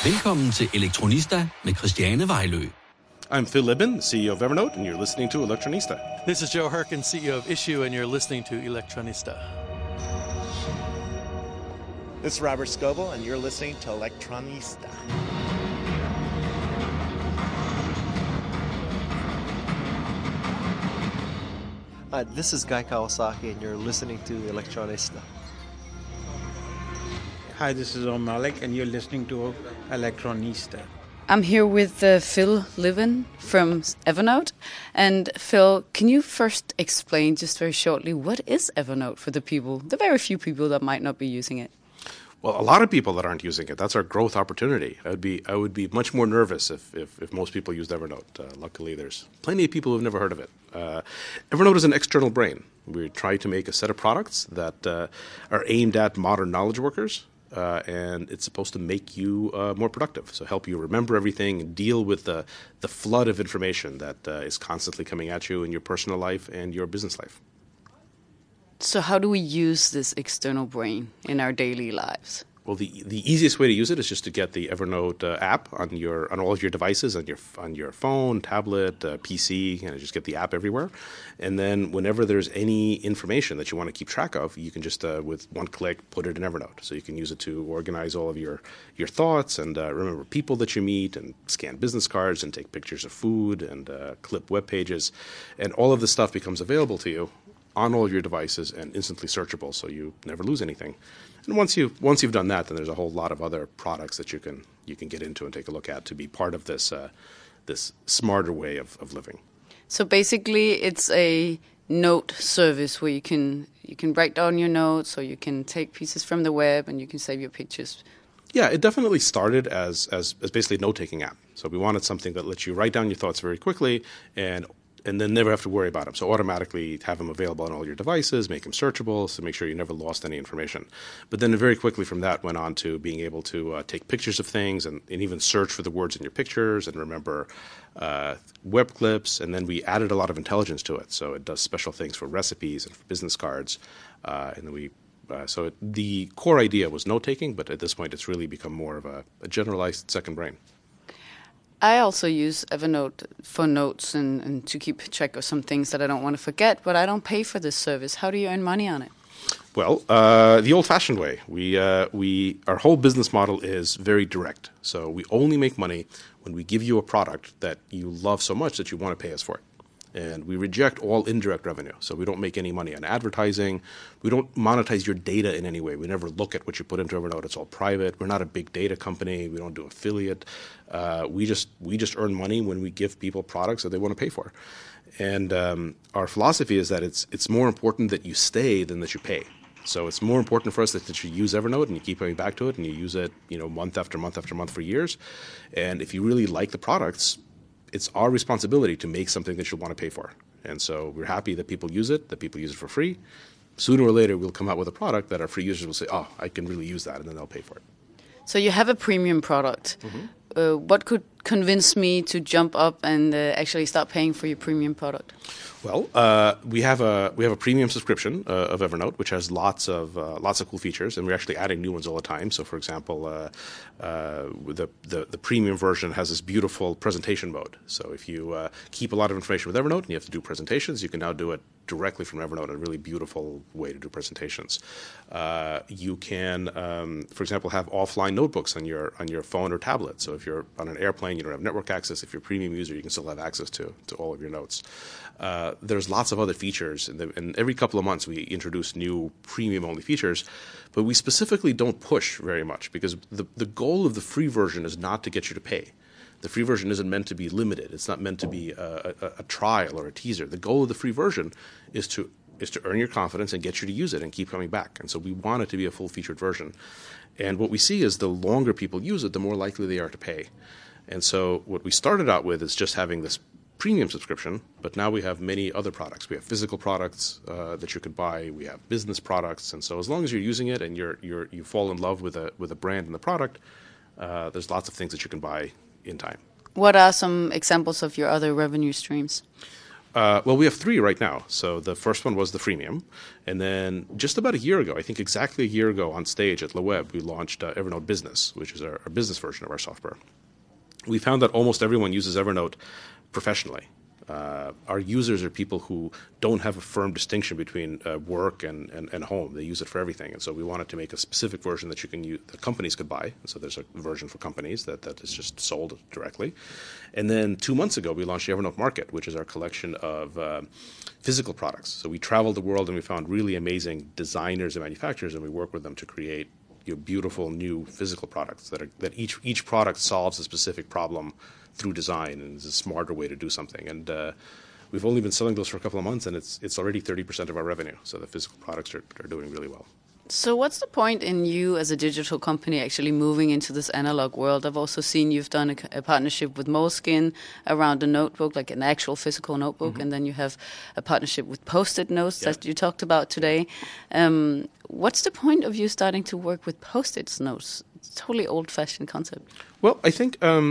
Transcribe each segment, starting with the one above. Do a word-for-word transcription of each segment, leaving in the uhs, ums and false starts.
Velkommen til Elektronista med Christiane Vejlø. I'm Phil Libin, C E O of Evernote, and you're listening to Elektronista. This is Joe Herkin, C E O of Issue, and you're listening to Elektronista. This is Robert Scoble, and you're listening to Elektronista. Hi, this is Guy Kawasaki, and you're listening to Elektronista. Hi, this is Om Malik, and you're listening to Elektronista. I'm here with uh, Phil Livin from Evernote. And Phil, can you first explain just very shortly what is Evernote for the people, the very few people that might not be using it? Well, a lot of people that aren't using it. That's our growth opportunity. I would be I would be much more nervous if, if, if most people used Evernote. Uh, luckily, there's plenty of people who've never heard of it. Uh, Evernote is an external brain. We try to make a set of products that uh, are aimed at modern knowledge workers. Uh, and it's supposed to make you uh, more productive, so help you remember everything and deal with the, the flood of information that uh, is constantly coming at you in your personal life and your business life. So how do we use this external brain in our daily lives? Well, the the easiest way to use it is just to get the Evernote uh, app on your on all of your devices, on your on your phone, tablet, uh, P C, and just get the app everywhere. And then whenever there's any information that you want to keep track of, you can just uh, with one click put it in Evernote. So you can use it to organize all of your your thoughts and uh, remember people that you meet, and scan business cards and take pictures of food and uh, clip web pages, and all of this stuff becomes available to you on all of your devices and instantly searchable, so you never lose anything. And once you once you've done that, then there's a whole lot of other products that you can you can get into and take a look at to be part of this uh, this smarter way of, of living. So basically, it's a note service where you can you can write down your notes, or you can take pieces from the web, and you can save your pictures. Yeah, it definitely started as as, as basically a note-taking app. So we wanted something that lets you write down your thoughts very quickly and and then never have to worry about them. So automatically have them available on all your devices, make them searchable, so make sure you never lost any information. But then very quickly from that went on to being able to uh, take pictures of things and, and even search for the words in your pictures and remember uh, web clips. And then we added a lot of intelligence to it. So it does special things for recipes and for business cards. Uh, and then we uh, so it, the core idea was note-taking, but at this point it's really become more of a, a generalized second brain. I also use Evernote for notes and, and to keep track of some things that I don't want to forget, but I don't pay for this service. How do you earn money on it? Well, uh, the old-fashioned way. We uh, we our whole business model is very direct. So we only make money when we give you a product that you love so much that you want to pay us for it. And we reject all indirect revenue. So we don't make any money on advertising. We don't monetize your data in any way. We never look at what you put into Evernote. It's all private. We're not a big data company. We don't do affiliate. Uh, we just we just earn money when we give people products that they want to pay for. And um, our philosophy is that it's it's more important that you stay than that you pay. So it's more important for us that, that you use Evernote and you keep coming back to it and you use it, you know, month after month after month for years. And if you really like the products, it's our responsibility to make something that you'll want to pay for. And so we're happy that people use it, that people use it for free. Sooner or later, we'll come out with a product that our free users will say, oh, I can really use that, and then they'll pay for it. So you have a premium product. Mm-hmm. Uh, what could convince me to jump up and uh, actually start paying for your premium product? Well, uh, we have a we have a premium subscription uh, of Evernote, which has lots of uh, lots of cool features, and we're actually adding new ones all the time. So, for example, uh, uh, the, the the premium version has this beautiful presentation mode. So, if you uh, keep a lot of information with Evernote and you have to do presentations, you can now do it directly from Evernote, a really beautiful way to do presentations. Uh, you can, um, for example, have offline notebooks on your on your phone or tablet. So, if you're on an airplane, you don't have network access. If you're a premium user, you can still have access to to all of your notes. Uh, there's lots of other features, and, the, and every couple of months we introduce new premium-only features, but we specifically don't push very much because the, the goal of the free version is not to get you to pay. The free version isn't meant to be limited. It's not meant to be a, a, a trial or a teaser. The goal of the free version is to is to earn your confidence and get you to use it and keep coming back. And so we want it to be a full-featured version. And what we see is the longer people use it, the more likely they are to pay. And so what we started out with is just having this premium subscription, but now we have many other products. We have physical products uh, that you could buy. We have business products, and so as long as you're using it and you're you're you fall in love with a with a brand and the product, uh, there's lots of things that you can buy in time. What are some examples of your other revenue streams? Uh, well, we have three right now. So the first one was the freemium. And then just about a year ago, I think exactly a year ago on stage at LeWeb, we launched uh, Evernote Business, which is our, our business version of our software. We found that almost everyone uses Evernote professionally. Uh, our users are people who don't have a firm distinction between uh, work and, and, and home. They use it for everything. And so we wanted to make a specific version that you can use, that companies could buy. And so there's a version for companies that, that is just sold directly. And then two months ago, we launched the Evernote Market, which is our collection of uh, physical products. So we traveled the world and we found really amazing designers and manufacturers, and we work with them to create you know, beautiful new physical products that are that each each product solves a specific problem through design and is a smarter way to do something. And uh, we've only been selling those for a couple of months, and it's it's already thirty percent of our revenue. So the physical products are, are doing really well. So what's the point in you as a digital company actually moving into this analog world? I've also seen you've done a, a partnership with Moleskine around a notebook, like an actual physical notebook, mm-hmm. and then you have a partnership with Post-it notes yeah. that you talked about today. Um, what's the point of you starting to work with Post-it notes? It's a totally old-fashioned concept. Well, I think um,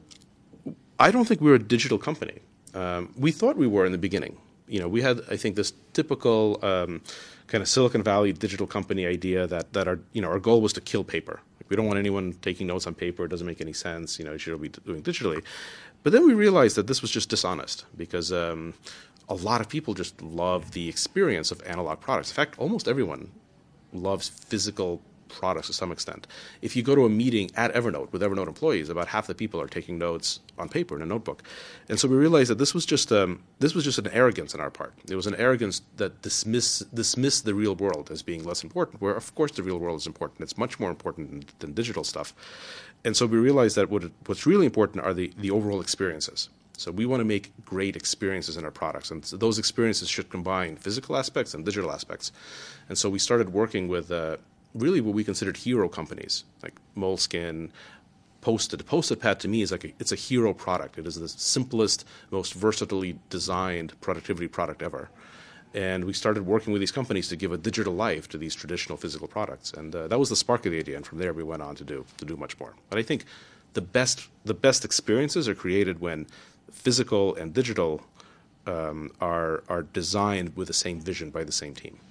I don't think we're a digital company. Um, we thought we were in the beginning. You know, we had, I think, this typical um, kind of Silicon Valley digital company idea that that our, you know, our goal was to kill paper. Like, we don't want anyone taking notes on paper. It doesn't make any sense. You know, you should be doing digitally. But then we realized that this was just dishonest because um, a lot of people just love the experience of analog products. In fact, almost everyone loves physical products to some extent. If you go to a meeting at Evernote with Evernote employees, about half the people are taking notes on paper in a notebook. And so we realized that this was just um, this was just an arrogance on our part. It was an arrogance that dismiss dismissed the real world as being less important, where of course the real world is important. It's much more important than digital stuff. And so we realized that what what's really important are the, the overall experiences. So we want to make great experiences in our products, and so those experiences should combine physical aspects and digital aspects. And so we started working with uh, really what we considered hero companies like Moleskine, Post-it. Post-it Pad to me is like a, it's a hero product. It is the simplest, most versatilely designed productivity product ever. And we started working with these companies to give a digital life to these traditional physical products. And uh, that was the spark of the idea. And from there, we went on to do to do much more. But I think the best the best experiences are created when physical and digital um, are are designed with the same vision by the same team.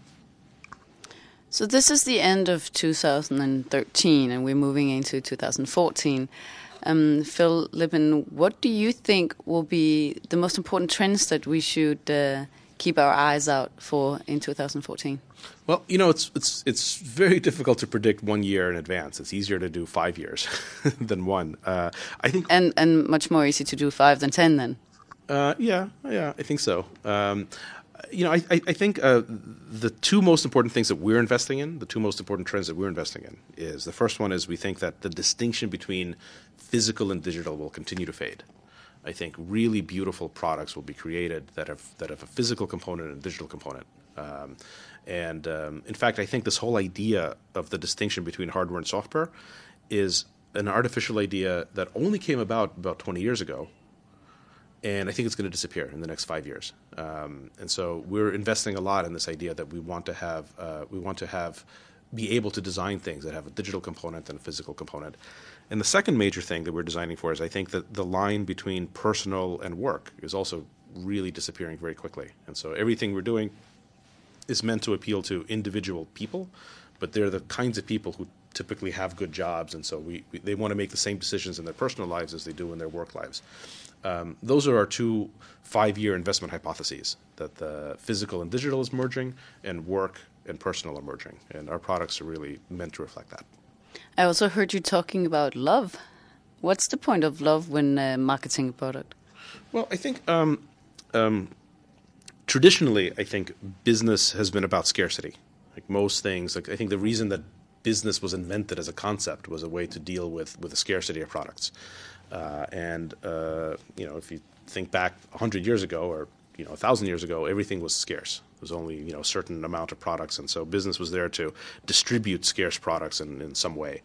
So this is the end of two thousand thirteen, and we're moving into two thousand fourteen. Um, Phil Libin, what do you think will be the most important trends that we should uh, keep our eyes out for in two thousand fourteen? Well, you know, it's it's it's very difficult to predict one year in advance. It's easier to do five years than one. Uh, I think, and and much more easy to do five than ten, then. Uh, yeah, yeah, I think so. Um, You know, I, I think uh, the two most important things that we're investing in, the two most important trends that we're investing in, is the first one is we think that the distinction between physical and digital will continue to fade. I think really beautiful products will be created that have that have a physical component and a digital component. Um, and um, in fact, I think this whole idea of the distinction between hardware and software is an artificial idea that only came about about twenty years ago. And I think it's going to disappear in the next five years. Um, and so we're investing a lot in this idea that we want to have, uh, we want to have, be able to design things that have a digital component and a physical component. And the second major thing that we're designing for is I think that the line between personal and work is also really disappearing very quickly. And so everything we're doing is meant to appeal to individual people, but they're the kinds of people who typically have good jobs, and so we, we they want to make the same decisions in their personal lives as they do in their work lives. Um, those are our two five-year investment hypotheses, that the physical and digital is merging and work and personal are merging. And our products are really meant to reflect that. I also heard you talking about love. What's the point of love when uh, marketing a product? Well, I think um, um, traditionally, I think business has been about scarcity. Like most things, like I think the reason that business was invented as a concept was a way to deal with, with the scarcity of products. Uh, and, uh, you know, if you think back one hundred years ago or, you know, one thousand years ago, everything was scarce. There was only, you know, a certain amount of products. And so business was there to distribute scarce products in, in some way.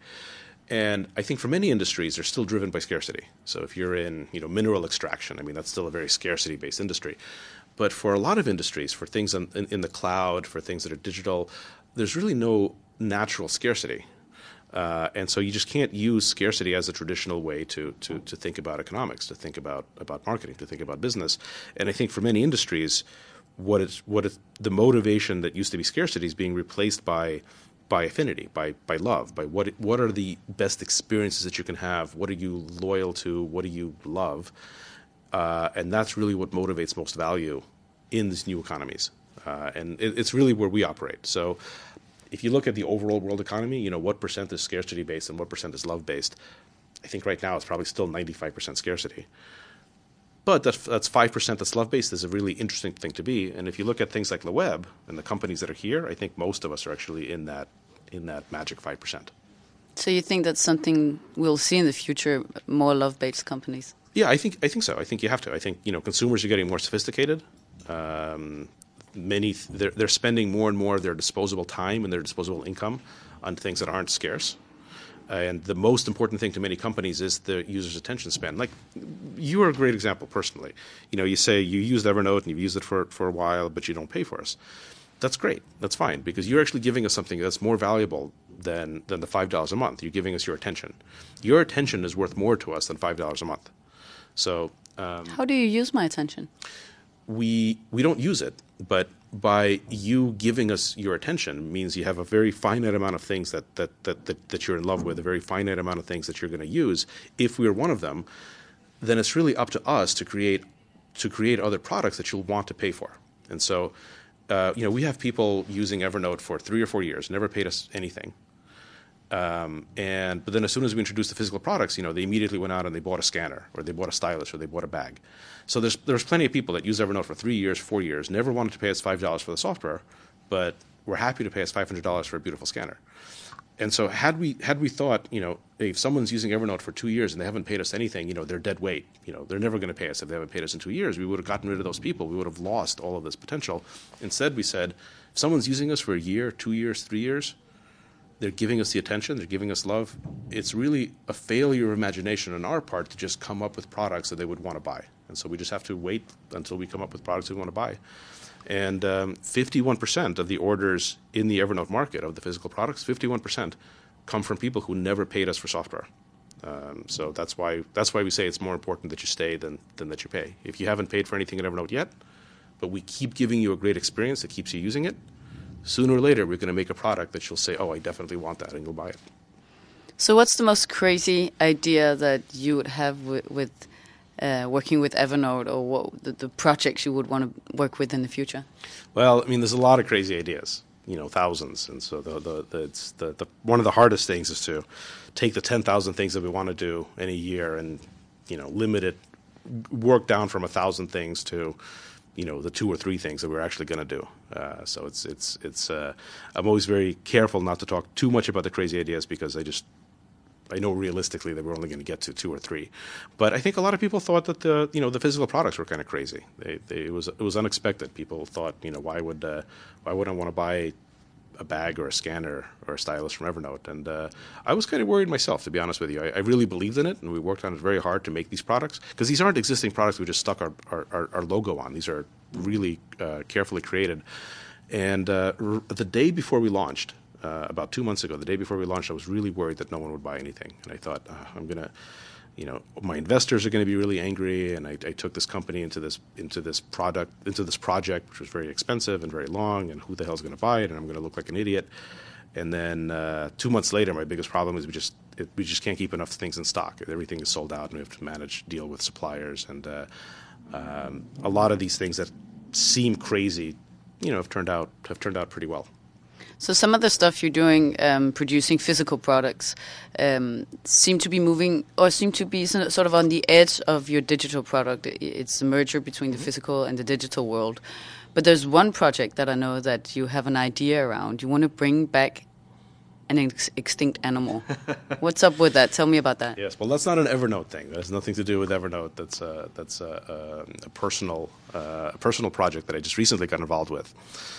And I think for many industries, they're still driven by scarcity. So if you're in, you know, mineral extraction, I mean, that's still a very scarcity-based industry. But for a lot of industries, for things in, in, in the cloud, for things that are digital, there's really no natural scarcity. Uh, and so you just can't use scarcity as a traditional way to, to, to think about economics, to think about, about marketing, to think about business. And I think for many industries, what is what is the motivation that used to be scarcity is being replaced by by affinity, by by love, by what what are the best experiences that you can have? What are you loyal to? What do you love? Uh, and that's really what motivates most value in these new economies. Uh, and it, it's really where we operate. So if you look at the overall world economy, you know, what percent is scarcity based and what percent is love based? I think right now it's probably still ninety-five percent scarcity. But that's, that's five percent that's love-based is a really interesting thing to be. And if you look at things like the web and the companies that are here, I think most of us are actually in that in that magic five percent. So you think that's something we'll see in the future, more love-based companies? Yeah, I think I think so. I think you have to. I think, you know, consumers are getting more sophisticated. Um, many they're, they're spending more and more of their disposable time and their disposable income on things that aren't scarce. And the most important thing to many companies is the user's attention span. Like, you are a great example personally. You know, you say you used Evernote and you've used it for, for a while, but you don't pay for us. That's great. That's fine, because you're actually giving us something that's more valuable than, than the five dollars a month. You're giving us your attention. Your attention is worth more to us than five dollars a month. So um, how do you use my attention? We we don't use it, but by you giving us your attention means you have a very finite amount of things that that, that, that, that you're in love with, a very finite amount of things that you're going to use. If we're one of them, then it's really up to us to create to create other products that you'll want to pay for. And so, uh, you know, we have people using Evernote for three or four years, never paid us anything. Um, and but then as soon as we introduced the physical products, you know, they immediately went out and they bought a scanner, or they bought a stylus, or they bought a bag. So there's there's plenty of people that use Evernote for three years, four years, never wanted to pay us five dollars for the software, but were happy to pay us five hundred dollars for a beautiful scanner. And so had we had we thought, you know, if someone's using Evernote for two years and they haven't paid us anything, you know, they're dead weight. You know, they're never going to pay us if they haven't paid us in two years. We would have gotten rid of those people. We would have lost all of this potential. Instead, we said, if someone's using us for a year, two years, three years, they're giving us the attention, they're giving us love. It's really a failure of imagination on our part to just come up with products that they would want to buy. And so we just have to wait until we come up with products we want to buy. And um, fifty-one percent of the orders in the Evernote market of the physical products, fifty-one percent come from people who never paid us for software. Um, so that's why that's why we say it's more important that you stay than, than that you pay. If you haven't paid for anything in Evernote yet, but we keep giving you a great experience that keeps you using it, sooner or later we're going to make a product that you'll say, oh, I definitely want that, and you'll buy it. So what's the most crazy idea that you would have with, with uh, working with Evernote, or what the, the projects you would want to work with in the future? Well, I mean, there's a lot of crazy ideas, you know, thousands. And so the the, the, it's the, the one of the hardest things is to take the ten thousand things that we want to do in a year and, you know, limit it, work down from one thousand things to, you know, the two or three things that we're actually going to do. Uh, so it's, it's, it's, uh, I'm always very careful not to talk too much about the crazy ideas, because I just, I know realistically that we're only going to get to two or three. But I think a lot of people thought that the, you know, the physical products were kind of crazy. They, they, it was, it was unexpected. People thought, you know, why would, uh, why would I want to buy a bag or a scanner or a stylus from Evernote? And uh, I was kind of worried myself, to be honest with you. I, I really believed in it, and we worked on it very hard to make these products, because these aren't existing products we just stuck our, our, our, our logo on. These are really uh, carefully created. And uh, r- the day before we launched, uh, about two months ago, the day before we launched, I was really worried that no one would buy anything. And I thought, uh, I'm going to, you know, my investors are going to be really angry, and I, I took this company into this into this product into this project, which was very expensive and very long, and who the hell is going to buy it? And I'm going to look like an idiot. And then uh, two months later, my biggest problem is we just it, we just can't keep enough things in stock. Everything is sold out, and we have to manage deal with suppliers. And uh, um, a lot of these things that seem crazy, you know, have turned out have turned out pretty well. So some of the stuff you're doing, um, producing physical products, um, seem to be moving, or seem to be sort of on the edge of your digital product. It's a merger between the physical and the digital world. But there's one project that I know that you have an idea around. You want to bring back an ex- extinct animal. What's up with that? Tell me about that. Yes, well, that's not an Evernote thing. That has nothing to do with Evernote. That's uh, that's uh, a personal uh, a personal project that I just recently got involved with.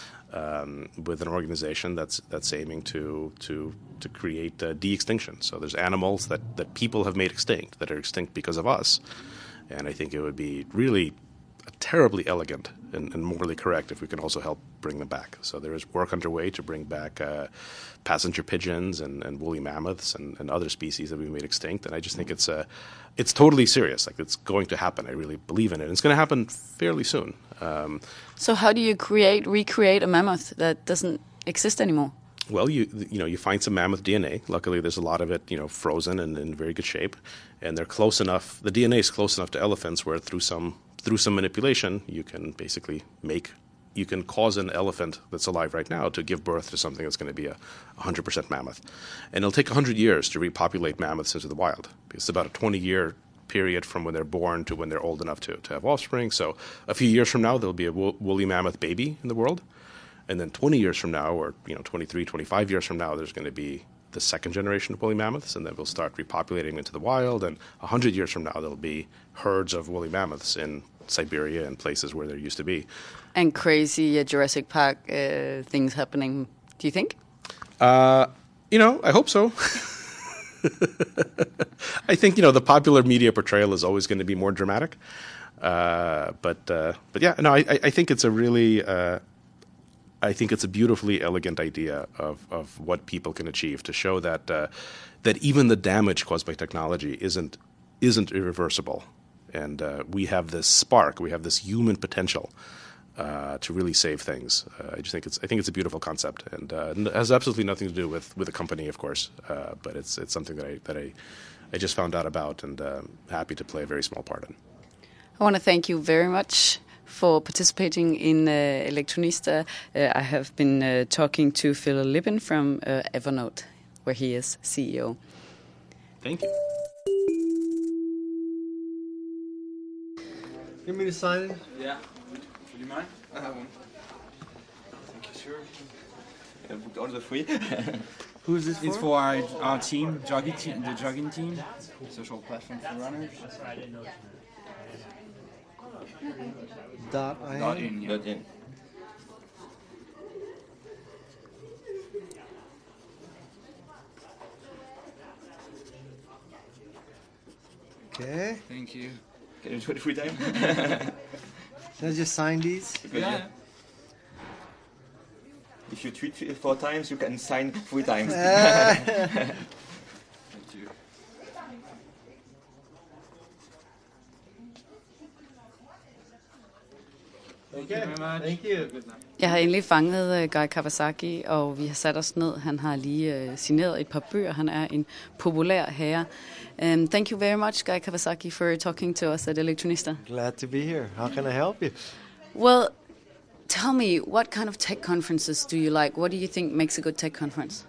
Um, with an organization that's that's aiming to to to create uh, de-extinction. So there's animals that, that people have made extinct, that are extinct because of us. And I think it would be really a terribly elegant and, and morally correct if we can also help bring them back. So there is work underway to bring back uh, passenger pigeons and, and woolly mammoths and, and other species that we made extinct. And I just think it's uh, it's totally serious. Like, it's going to happen. I really believe in it. And it's going to happen fairly soon. Um, so how do you create, recreate a mammoth that doesn't exist anymore? Well, you you know, you find some mammoth D N A. Luckily, there's a lot of it, you know, frozen and in very good shape, and they're close enough. The D N A is close enough to elephants where through some through some manipulation, you can basically make you can cause an elephant that's alive right now to give birth to something that's going to be a one hundred percent mammoth, and it'll take one hundred years to repopulate mammoths into the wild. It's about a twenty year period from when they're born to when they're old enough to to have offspring. So a few years from now, there'll be a wo- woolly mammoth baby in the world. And then twenty years from now, or you know, twenty-three, twenty-five years from now, there's going to be the second generation of woolly mammoths, and then we'll start repopulating into the wild. And one hundred years from now, there'll be herds of woolly mammoths in Siberia and places where there used to be. And crazy uh, Jurassic Park uh, things happening, do you think? Uh, you know, I hope so. I think, you know, the popular media portrayal is always going to be more dramatic. Uh, but, uh, but yeah, no, I, I think it's a really... Uh, I think it's a beautifully elegant idea of, of what people can achieve to show that uh, that even the damage caused by technology isn't isn't irreversible, and uh, we have this spark, we have this human potential uh, to really save things. Uh, I just think it's I think it's a beautiful concept, and uh, it has absolutely nothing to do with, with the company, of course, uh, but it's it's something that I that I I just found out about, and uh, happy to play a very small part in. I want to thank you very much for participating in uh, Electronista. Uh, I have been uh, talking to Phil Libin from uh, Evernote, where he is C E O. Thank you. You want me to sign it? Yeah. Would you mind? I have one. Thank you, sir. I booked all the free. Who's this for? It's for our, our team, jogging team, the jogging team, social platform for runners. Dot I. Dot in. Dot in. Okay. Thank you. Can you do it free time? Can I just sign these? Yeah. If you tweet four times, you can sign three times. Thank you. Okay. Thank you. Jeg har endelig fanget uh, Guy Kawasaki, og vi har sat os ned. Han har lige uh, signeret et par bøger. Han er en populær herre. Um, thank you very much, Guy Kawasaki, for talking to us at Electronista. Glad to be here. How can I help you? Well, tell me, what kind of tech conferences do you like? What do you think makes a good tech conference?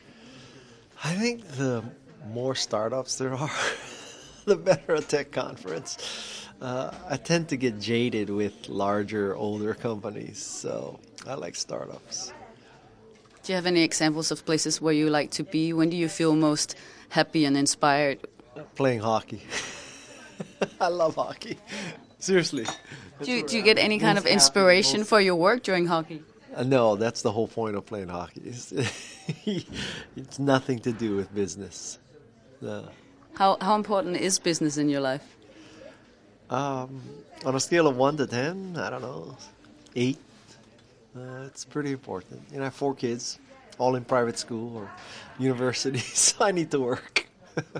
I think the more startups there are, the better a tech conference. Uh, I tend to get jaded with larger, older companies, so I like startups. Do you have any examples of places where you like to be? When do you feel most happy and inspired? Playing hockey. I love hockey. Seriously. Do you, do you get any kind of inspiration for your work during hockey? Uh, no, that's the whole point of playing hockey. It's, it's nothing to do with business. No. How how important is business in your life? Um, on a scale of one to ten, I don't know, eight. Uh, it's pretty important. You know, I have four kids, all in private school or university, so I need to work.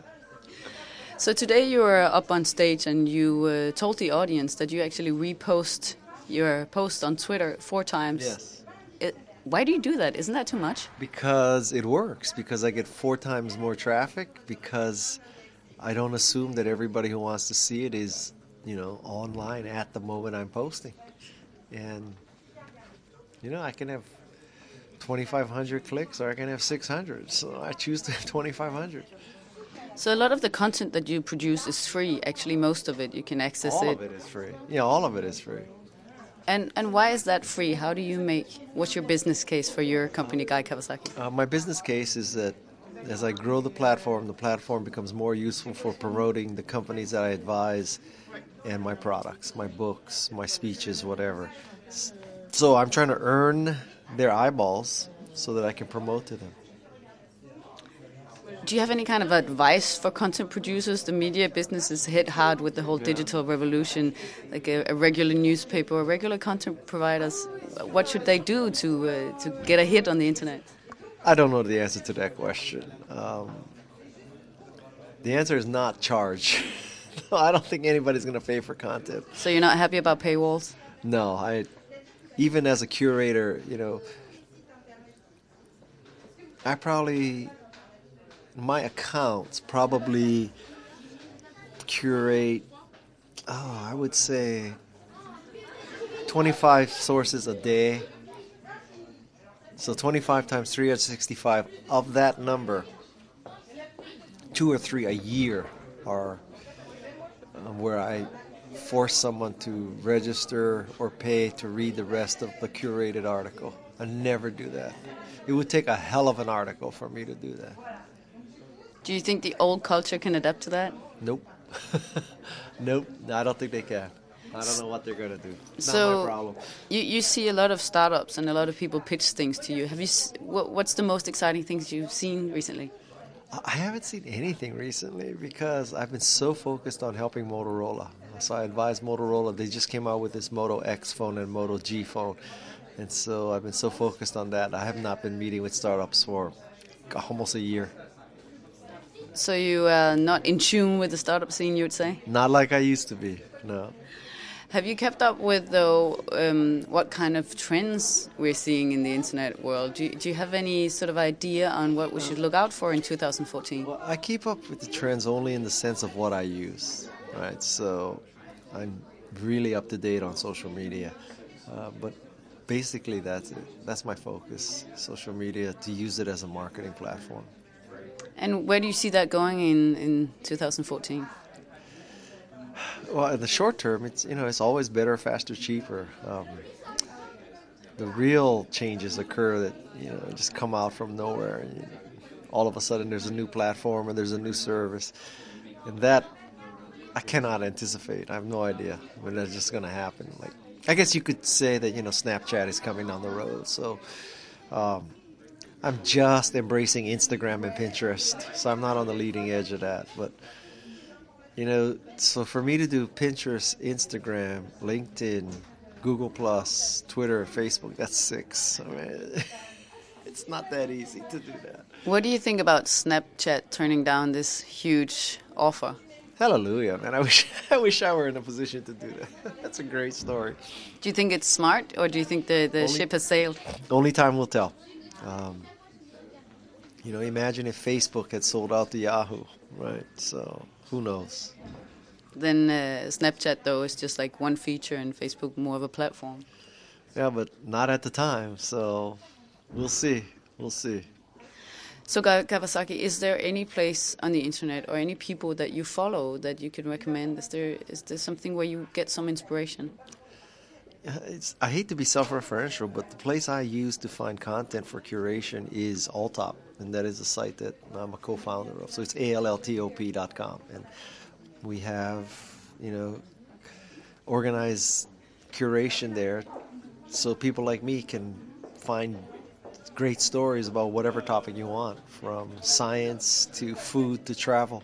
So today you were up on stage and you uh, told the audience that you actually repost your post on Twitter four times. Yes. It, why do you do that? Isn't that too much? Because it works. Because I get four times more traffic. Because I don't assume that everybody who wants to see it is, you know, online at the moment I'm posting. And, you know, I can have twenty-five hundred clicks or I can have six hundred. So I choose to have twenty-five hundred. So a lot of the content that you produce is free. Actually, most of it, you can access all it. All of it is free. Yeah, all of it is free. And and why is that free? How do you make, what's your business case for your company, Guy Kawasaki? Uh, my business case is that as I grow the platform, the platform becomes more useful for promoting the companies that I advise and my products, my books, my speeches, whatever. So I'm trying to earn their eyeballs so that I can promote to them. Do you have any kind of advice for content producers? The media business is hit hard with the whole digital revolution. Like a, a regular newspaper or regular content providers, what should they do to uh, to get a hit on the internet? I don't know the answer to that question. Um, the answer is not charge. No, I don't think anybody's going to pay for content. So you're not happy about paywalls? No, I. Even as a curator, you know, I probably. My accounts probably curate, oh, I would say twenty-five sources a day. So twenty-five times three hundred sixty-five. Of that number, two or three a year are um, where I force someone to register or pay to read the rest of the curated article. I never do that. It would take a hell of an article for me to do that. Do you think the old culture can adapt to that? Nope. Nope. I don't think they can. I don't know what they're going to do. It's so not my problem. You, you see a lot of startups and a lot of people pitch things to you. Have you? What, what's the most exciting things you've seen recently? I haven't seen anything recently because I've been so focused on helping Motorola. So I advised Motorola. They just came out with this Moto X phone and Moto G phone. And so I've been so focused on that. I have not been meeting with startups for almost a year. So you are not in tune with the startup scene, you would say? Not like I used to be, no. Have you kept up with, though, um, what kind of trends we're seeing in the internet world? Do you, do you have any sort of idea on what we should look out for in two thousand fourteen? Well, I keep up with the trends only in the sense of what I use, right? So I'm really up to date on social media. Uh, but basically that's it. That's my focus, social media, to use it as a marketing platform. And where do you see that going in, in two thousand fourteen? Well, in the short term, it's you know it's always better, faster, cheaper. Um, the real changes occur that you know just come out from nowhere. You know, all of a sudden, there's a new platform and there's a new service, and that I cannot anticipate. I have no idea when that's just going to happen. Like, I guess you could say that you know Snapchat is coming down the road. So. Um, I'm just embracing Instagram and Pinterest, so I'm not on the leading edge of that. But, you know, so for me to do Pinterest, Instagram, LinkedIn, Google Plus, Twitter, Facebook, that's six. I mean, it's not that easy to do that. What do you think about Snapchat turning down this huge offer? Hallelujah, man. I wish I wish I were in a position to do that. That's a great story. Do you think it's smart, or do you think the, the Only, ship has sailed? Only time will tell. Um, you know, imagine if Facebook had sold out to Yahoo, right? So, who knows? Then uh, Snapchat, though, is just like one feature and Facebook more of a platform. Yeah, but not at the time, so we'll see. We'll see. So, Kawasaki, is there any place on the internet or any people that you follow that you can recommend? Is there is there something where you get some inspiration? It's, I hate to be self-referential, but the place I use to find content for curation is Alltop, and that is a site that I'm a co-founder of. So it's A L L T O P dot com, and we have, you know, organized curation there so people like me can find great stories about whatever topic you want, from science to food to travel.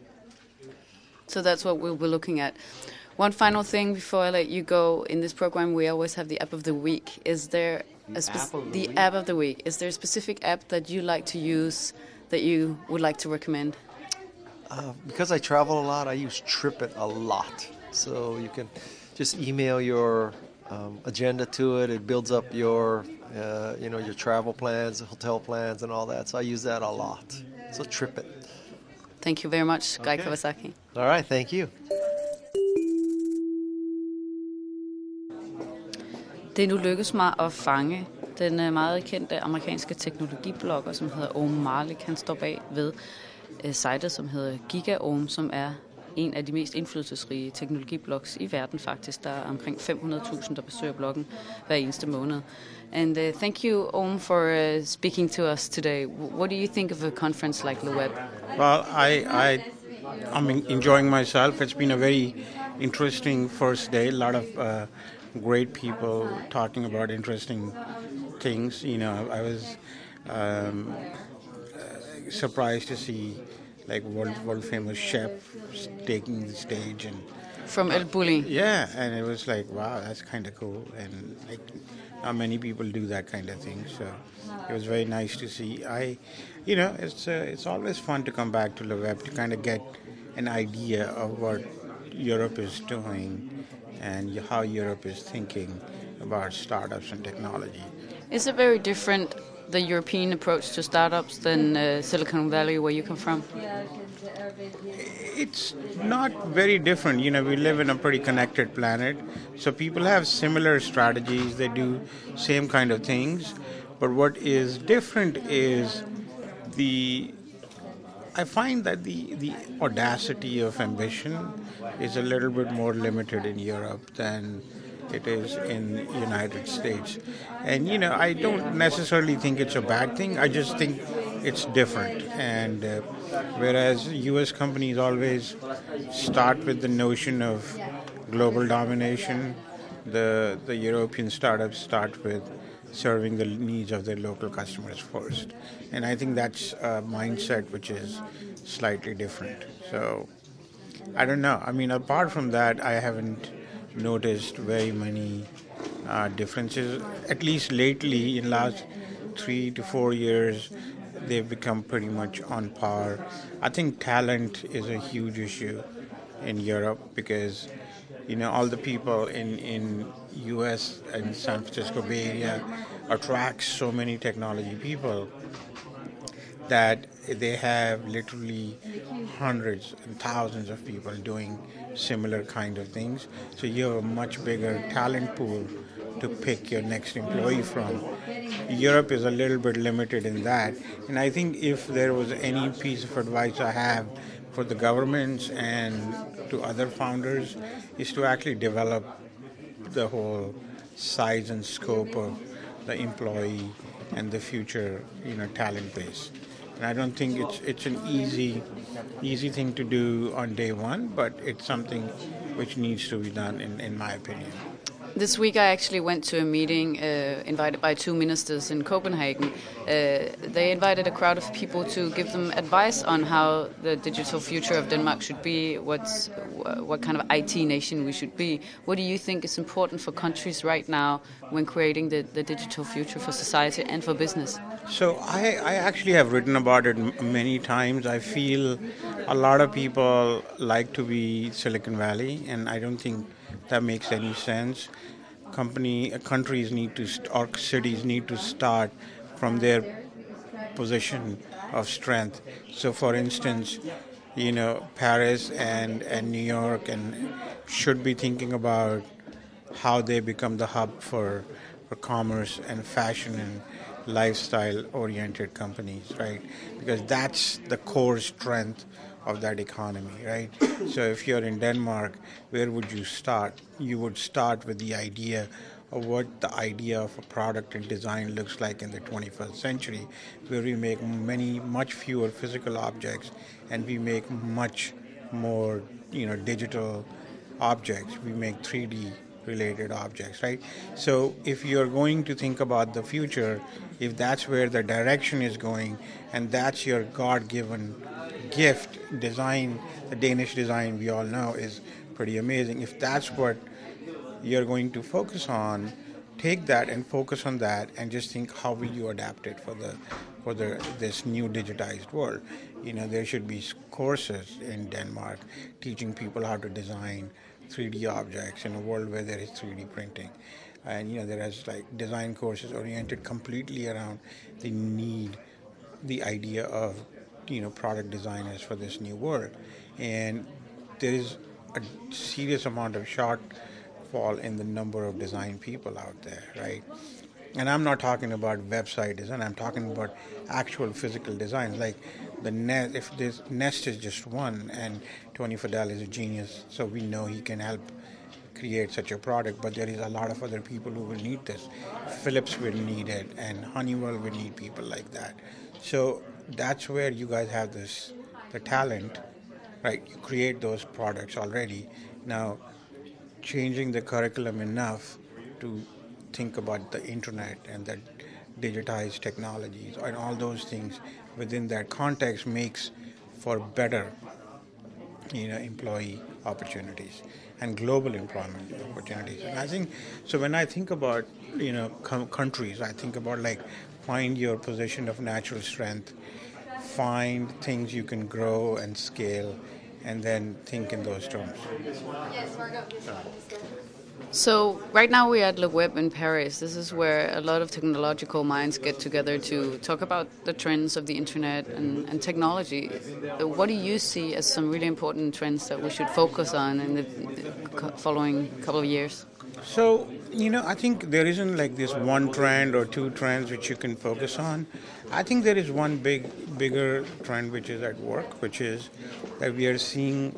So that's what we'll be looking at. One final thing before I let you go. In this program, we always have the app of the week. Is there a spe- app of the, the week? app of the week? Is there a specific app that you like to use that you would like to recommend? Uh, because I travel a lot, I use TripIt a lot. So you can just email your um, agenda to it. It builds up your, uh, you know, your travel plans, hotel plans, and all that. So I use that a lot. So TripIt. Thank you very much, Guy okay. Kawasaki. All right, thank you. Det er nu lykkedes mig at fange den meget kendte amerikanske teknologiblogger, som hedder Om Malik. Han står bag ved uh, sitet, som hedder GigaOM, som er en af de mest indflydelsesrige teknologiblogs i verden faktisk. Der er omkring fem hundrede tusind, der besøger bloggen hver eneste måned. And uh, thank you, Om, for uh, speaking to us today. What do you think of a conference like the Web? Well, I, I, I'm enjoying myself. It's been a very interesting first day. A lot of uh, great people talking about interesting things. You know, I was um, surprised to see like world world famous chef taking the stage and From El Bulli. yeah, and it was like, wow, that's kind of cool, and like not many people do that kind of thing, so it was very nice to see. I, you know, it's uh, it's always fun to come back to Le Web to kind of get an idea of what Europe is doing and how Europe is thinking about startups and technology. Is it very different, the European approach to startups, than uh, Silicon Valley, where you come from? It's not very different. You know, we live in a pretty connected planet, so people have similar strategies. They do same kind of things, but what is different is the. I find that the the audacity of ambition is a little bit more limited in Europe than it is in the United States. And, you know, I don't necessarily think it's a bad thing. I just think it's different. And uh, whereas U S companies always start with the notion of global domination, the, the European startups start with serving the needs of their local customers first. And I think that's a mindset which is slightly different. So, I don't know. I mean, apart from that, I haven't noticed very many uh, differences. At least lately, in the last three to four years, they've become pretty much on par. I think talent is a huge issue in Europe because, you know, all the people in, in U S and San Francisco Bay Area attracts so many technology people that they have literally hundreds and thousands of people doing similar kind of things. So you have a much bigger talent pool to pick your next employee from. Europe is a little bit limited in that. And I think if there was any piece of advice I have for the governments and to other founders is to actually develop the whole size and scope of the employee and the future, you know, talent base. And I don't think it's it's an easy easy thing to do on day one, but it's something which needs to be done, in, in my opinion. This week I actually went to a meeting uh, invited by two ministers in Copenhagen. Uh, they invited a crowd of people to give them advice on how the digital future of Denmark should be, what's, what kind of I T nation we should be. What do you think is important for countries right now when creating the, the digital future for society and for business? So I, I actually have written about it m- many times. I feel a lot of people like to be Silicon Valley, and I don't think that makes any sense. Company, uh, countries need to, st- or cities need to start from their position of strength. So, for instance, you know, Paris and, and New York and should be thinking about how they become the hub for, for commerce and fashion and lifestyle-oriented companies, right? Because that's the core strength of that economy, right? So if you're in Denmark, where would you start? You would start with the idea of what the idea of a product and design looks like in the twenty-first century, where we make many, much fewer physical objects and we make much more, you know, digital objects. We make three D related objects, right? So if you're going to think about the future, if that's where the direction is going and that's your God-given gift, design, the Danish design we all know is pretty amazing. If that's what you're going to focus on, take that and focus on that and just think how will you adapt it for the for the this new digitized world. You know, there should be courses in Denmark teaching people how to design three D objects in a world where there is three D printing. And, you know, there is like design courses oriented completely around the need, the idea of, you know, product designers for this new world. And there is a serious amount of shortfall in the number of design people out there, right? And I'm not talking about website design, I'm talking about actual physical designs. Like the Nest, if this Nest is just one, and Tony Fadell is a genius, so we know he can help create such a product, but there is a lot of other people who will need this. Philips will need it, and Honeywell will need people like that. So that's where you guys have this, the talent, right? You create those products already. Now, changing the curriculum enough to think about the internet and the digitized technologies, and all those things within that context makes for better, you know, employee opportunities and global employment opportunities. And I think, so when I think about, you know, com- countries, I think about like find your position of natural strength, find things you can grow and scale, and then think in those terms. So right now we're at Le Web in Paris. This is where a lot of technological minds get together to talk about the trends of the internet and, and technology. What do you see as some really important trends that we should focus on in the following couple of years? So, you know, I think there isn't like this one trend or two trends which you can focus on. I think there is one big, bigger trend which is at work, which is that we are seeing,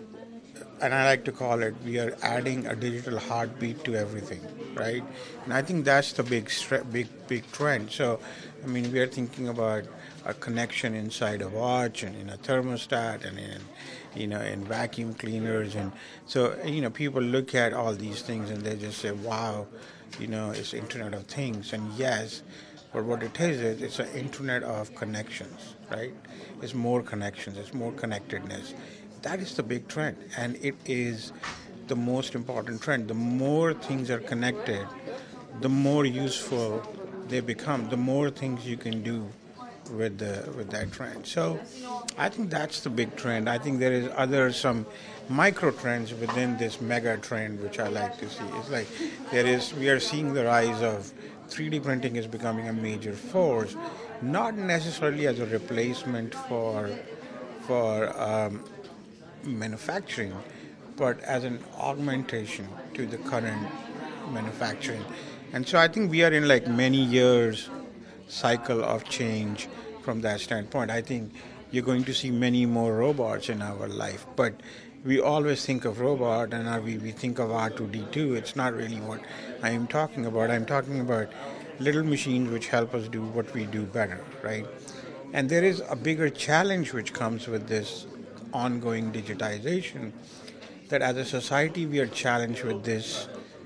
and I like to call it, we are adding a digital heartbeat to everything, right? And I think that's the big, big, big trend. So, I mean, we are thinking about a connection inside a watch and in a thermostat and in, you know, in vacuum cleaners. And so, you know, people look at all these things and they just say, wow, you know, it's Internet of Things. And yes, but what it is, is it's an Internet of connections, right? It's more connections, it's more connectedness. That is the big trend, and it is the most important trend. The more things are connected, the more useful they become, the more things you can do with the with that trend. So I think that's the big trend. I think there is other some micro trends within this mega trend which I like to see. It's like there is we are seeing the rise of three D printing is becoming a major force, not necessarily as a replacement for for um, manufacturing, but as an augmentation to the current manufacturing. And so I think we are in like many years cycle of change from that standpoint. I think you're going to see many more robots in our life, but we always think of robot and we, we think of R two D two. It's not really what I am talking about. I'm talking about little machines which help us do what we do better, right? And there is a bigger challenge which comes with this ongoing digitization, that as a society we are challenged with this,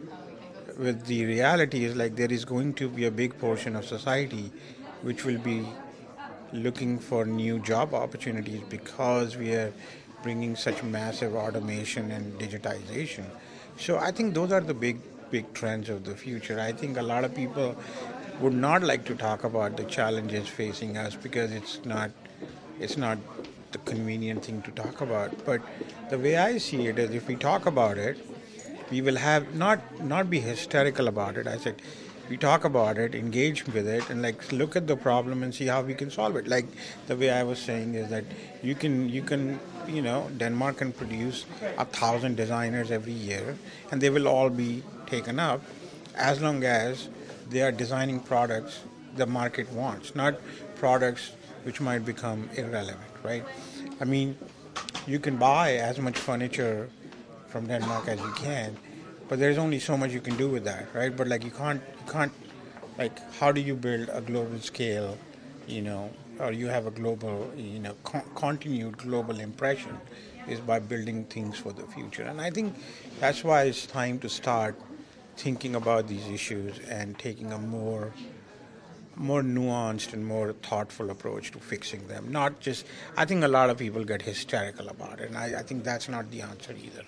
with the reality is like there is going to be a big portion of society which will be looking for new job opportunities because we are bringing such massive automation and digitization. So I think those are the big, big trends of the future. I think a lot of people would not like to talk about the challenges facing us because it's not, it's not the convenient thing to talk about. But the way I see it is if we talk about it, we will have not not be hysterical about it. I said we talk about it, engage with it, and like look at the problem and see how we can solve it. Like the way I was saying is that you can you can you know Denmark can produce a thousand designers every year, and they will all be taken up as long as they are designing products the market wants, not products which might become irrelevant, right? I mean, you can buy as much furniture from Denmark as you can, but there's only so much you can do with that, right? But like you can't, you can't, like how do you build a global scale, you know, or you have a global, you know, con- continued global impression is by building things for the future. And I think that's why it's time to start thinking about these issues and taking a more more nuanced and more thoughtful approach to fixing them. Not just, I think a lot of people get hysterical about it, and I, I think that's not the answer either.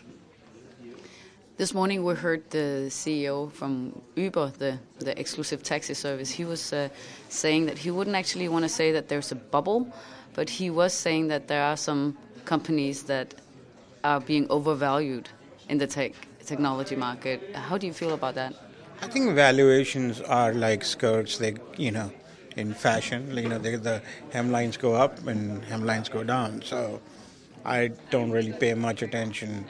This morning we heard the C E O from Uber, the, the exclusive taxi service. He was uh, saying that he wouldn't actually want to say that there's a bubble, but he was saying that there are some companies that are being overvalued in the tech technology market. How do you feel about that? I think valuations are like skirts. They, you know, in fashion, you know, they, the hemlines go up and hemlines go down. So I don't really pay much attention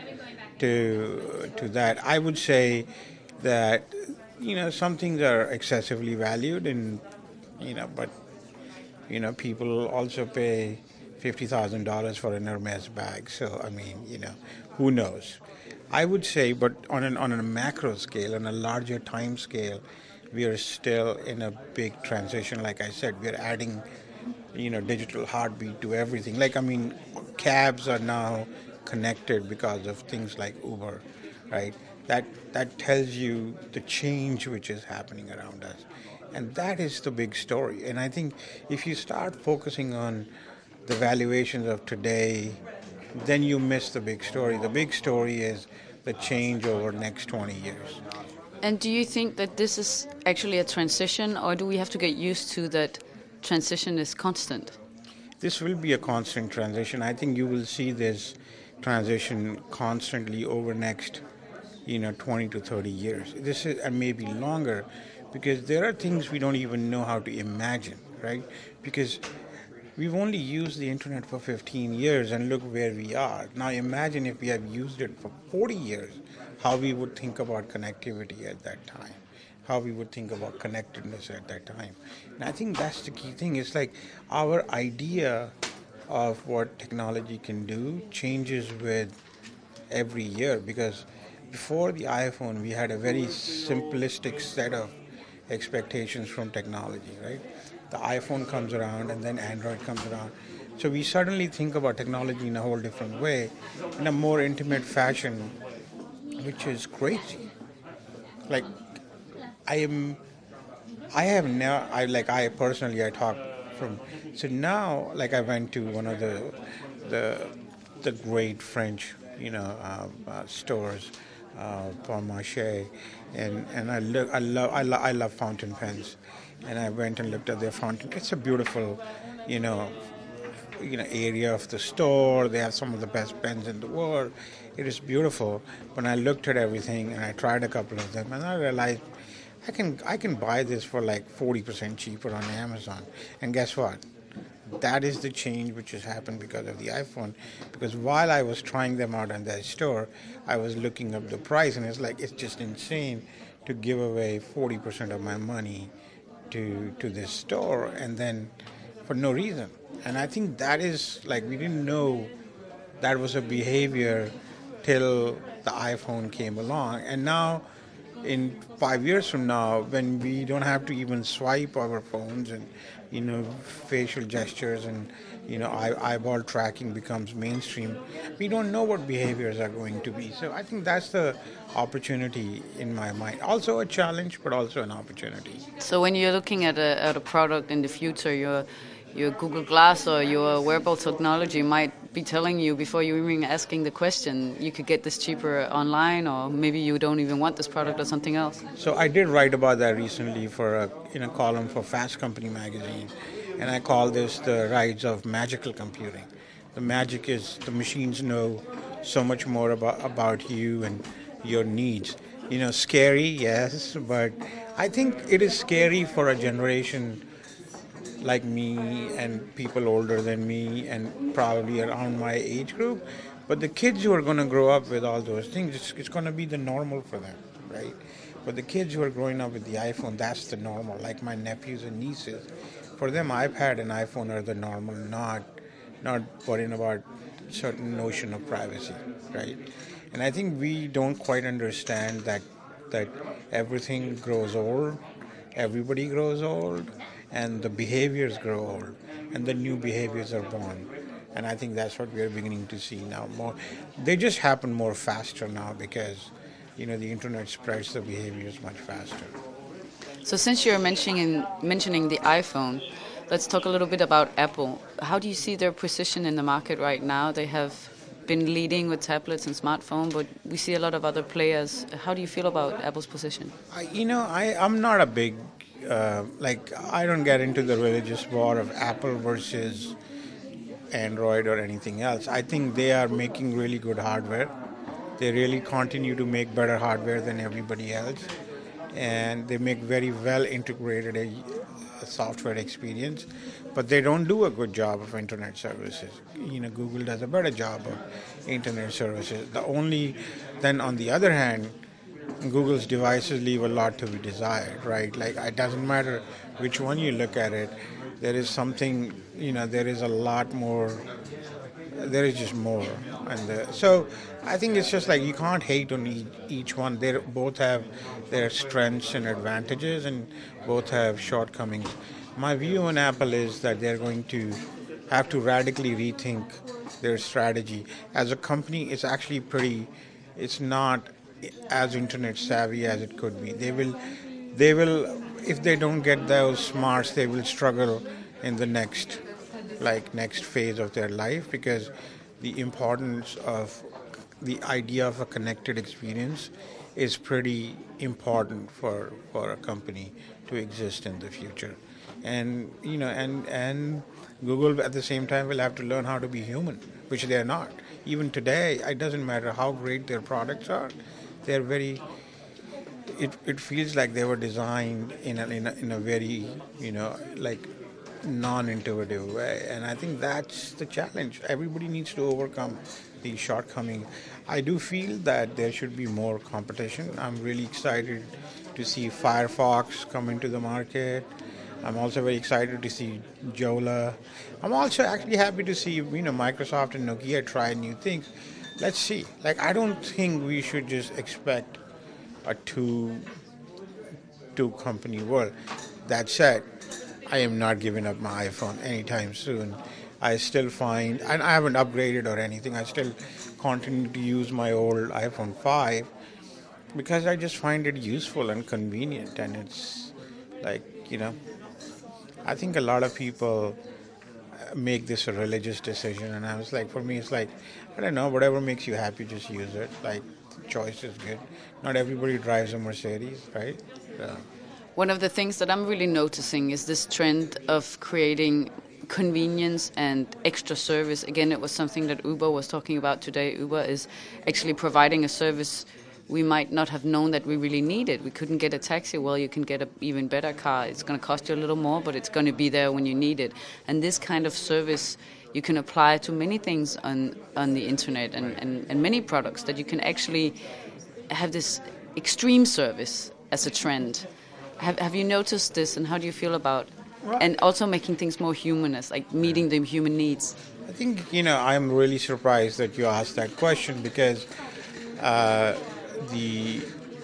to to that. I would say that, you know, some things are excessively valued, and you know, but you know, people also pay fifty thousand dollars for an Hermes bag. So I mean, you know, who knows? I would say, but on an on a macro scale, on a larger time scale, we are still in a big transition. Like I said, we are adding, you know, digital heartbeat to everything. Like, I mean, cabs are now connected because of things like Uber, right? That that tells you the change which is happening around us. And that is the big story. And I think if you start focusing on the valuations of today, then you miss the big story. The big story is the change over the next twenty years. And do you think that this is actually a transition, or do we have to get used to that transition is constant? This will be a constant transition. I think you will see this transition constantly over next, you know, twenty to thirty years. This is, and maybe longer, because there are things we don't even know how to imagine, right? Because we've only used the internet for fifteen years and look where we are. Now imagine if we have used it for forty years, how we would think about connectivity at that time, how we would think about connectedness at that time. And I think that's the key thing. It's like our idea of what technology can do changes with every year, because before the iPhone, we had a very simplistic set of expectations from technology, right? The iPhone comes around and then Android comes around. So we suddenly think about technology in a whole different way, in a more intimate fashion, which is crazy. Like, I am, I have now, I like, I personally, I talk from, so now, like I went to one of the, the, the great French, you know, uh, uh, stores, uh, Paul Marché, and, and I look, I love, I, lo- I love fountain pens. And I went and looked at their fountain. It's a beautiful, you know, you know, area of the store. They have some of the best pens in the world. It is beautiful. When I looked at everything and I tried a couple of them, and I realized I can I can buy this for like forty percent cheaper on Amazon. And guess what? That is the change which has happened because of the iPhone. Because while I was trying them out in that store, I was looking up the price, and it's like, it's just insane to give away forty percent of my money to to this store, and then for no reason. And I think that is, like, we didn't know that was a behavior till the iPhone came along. And now, in five years from now, when we don't have to even swipe our phones, and, you know, facial gestures and, you know, eye- eyeball tracking becomes mainstream, we don't know what behaviors are going to be. So I think that's the opportunity in my mind. Also a challenge, but also an opportunity. So when you're looking at a, at a product in the future, your your Google Glass or your wearable technology might be telling you before you even asking the question, you could get this cheaper online, or maybe you don't even want this product or something else. So I did write about that recently for a in a column for Fast Company magazine, and I call this the rise of magical computing. The magic is the machines know so much more about about you and your needs. You know, scary, yes, but I think it is scary for a generation like me and people older than me and probably around my age group. But the kids who are going to grow up with all those things, it's, it's going to be the normal for them, right? But the kids who are growing up with the iPhone, that's the normal. Like my nephews and nieces, for them, iPad and iPhone are the normal, not not worrying about certain notion of privacy, right? And I think we don't quite understand that that everything grows old, everybody grows old, and the behaviors grow old, and the new behaviors are born. And I think that's what we are beginning to see now. More, they just happen more faster now because, you know, the internet spreads the behaviors much faster. So since you're mentioning mentioning the iPhone, let's talk a little bit about Apple. How do you see their position in the market right now? They have been leading with tablets and smartphones, but we see a lot of other players. How do you feel about Apple's position? I, you know, I, I'm not a big, uh, like, I don't get into the religious war of Apple versus Android or anything else. I think they are making really good hardware. They really continue to make better hardware than everybody else. And they make very well integrated a, a software experience, but they don't do a good job of internet services. You know, Google does a better job of internet services. The only, then on the other hand, Google's devices leave a lot to be desired, right? Like, it doesn't matter which one you look at it, there is something, you know, there is a lot more, there is just more. And the, so I think it's just like you can't hate on each, each one. They both have their strengths and advantages, and both have shortcomings. My view on Apple is that they're going to have to radically rethink their strategy. As a company, it's actually pretty, it's not as internet savvy as it could be. They will they will, if they don't get those smarts, they will struggle in the next, like next phase of their life, because the importance of the idea of a connected experience is pretty important for, for a company to exist in the future. And, you know, and, and Google at the same time will have to learn how to be human, which they are not. Even today, it doesn't matter how great their products are, they're very, it, it feels like they were designed in a, in a, in a very, you know, like non-intuitive way. And I think that's the challenge. Everybody needs to overcome these shortcomings. I do feel that there should be more competition. I'm really excited to see Firefox come into the market. I'm also very excited to see Jolla. I'm also actually happy to see, you know, Microsoft and Nokia try new things. Let's see. Like, I don't think we should just expect a two two company world. That said, I am not giving up my iPhone anytime soon. I still find, and I haven't upgraded or anything, I still continue to use my old iPhone five because I just find it useful and convenient, and it's like, you know, I think a lot of people make this a religious decision, and I was like, for me, it's like, I don't know, whatever makes you happy, just use it. Like, choice is good. Not everybody drives a Mercedes, right? So. One of the things that I'm really noticing is this trend of creating convenience and extra service. Again, it was something that Uber was talking about today. Uber is actually providing a service we might not have known that we really needed. We couldn't get a taxi. Well, you can get an even better car. It's going to cost you a little more, but it's going to be there when you need it. And this kind of service you can apply to many things on, on the internet and, and, and many products, that you can actually have this extreme service as a trend. Have, have you noticed this, and how do you feel about Well, and also making things more humanist, like meeting the human needs? I think, you know, I'm really surprised that you asked that question, because uh, the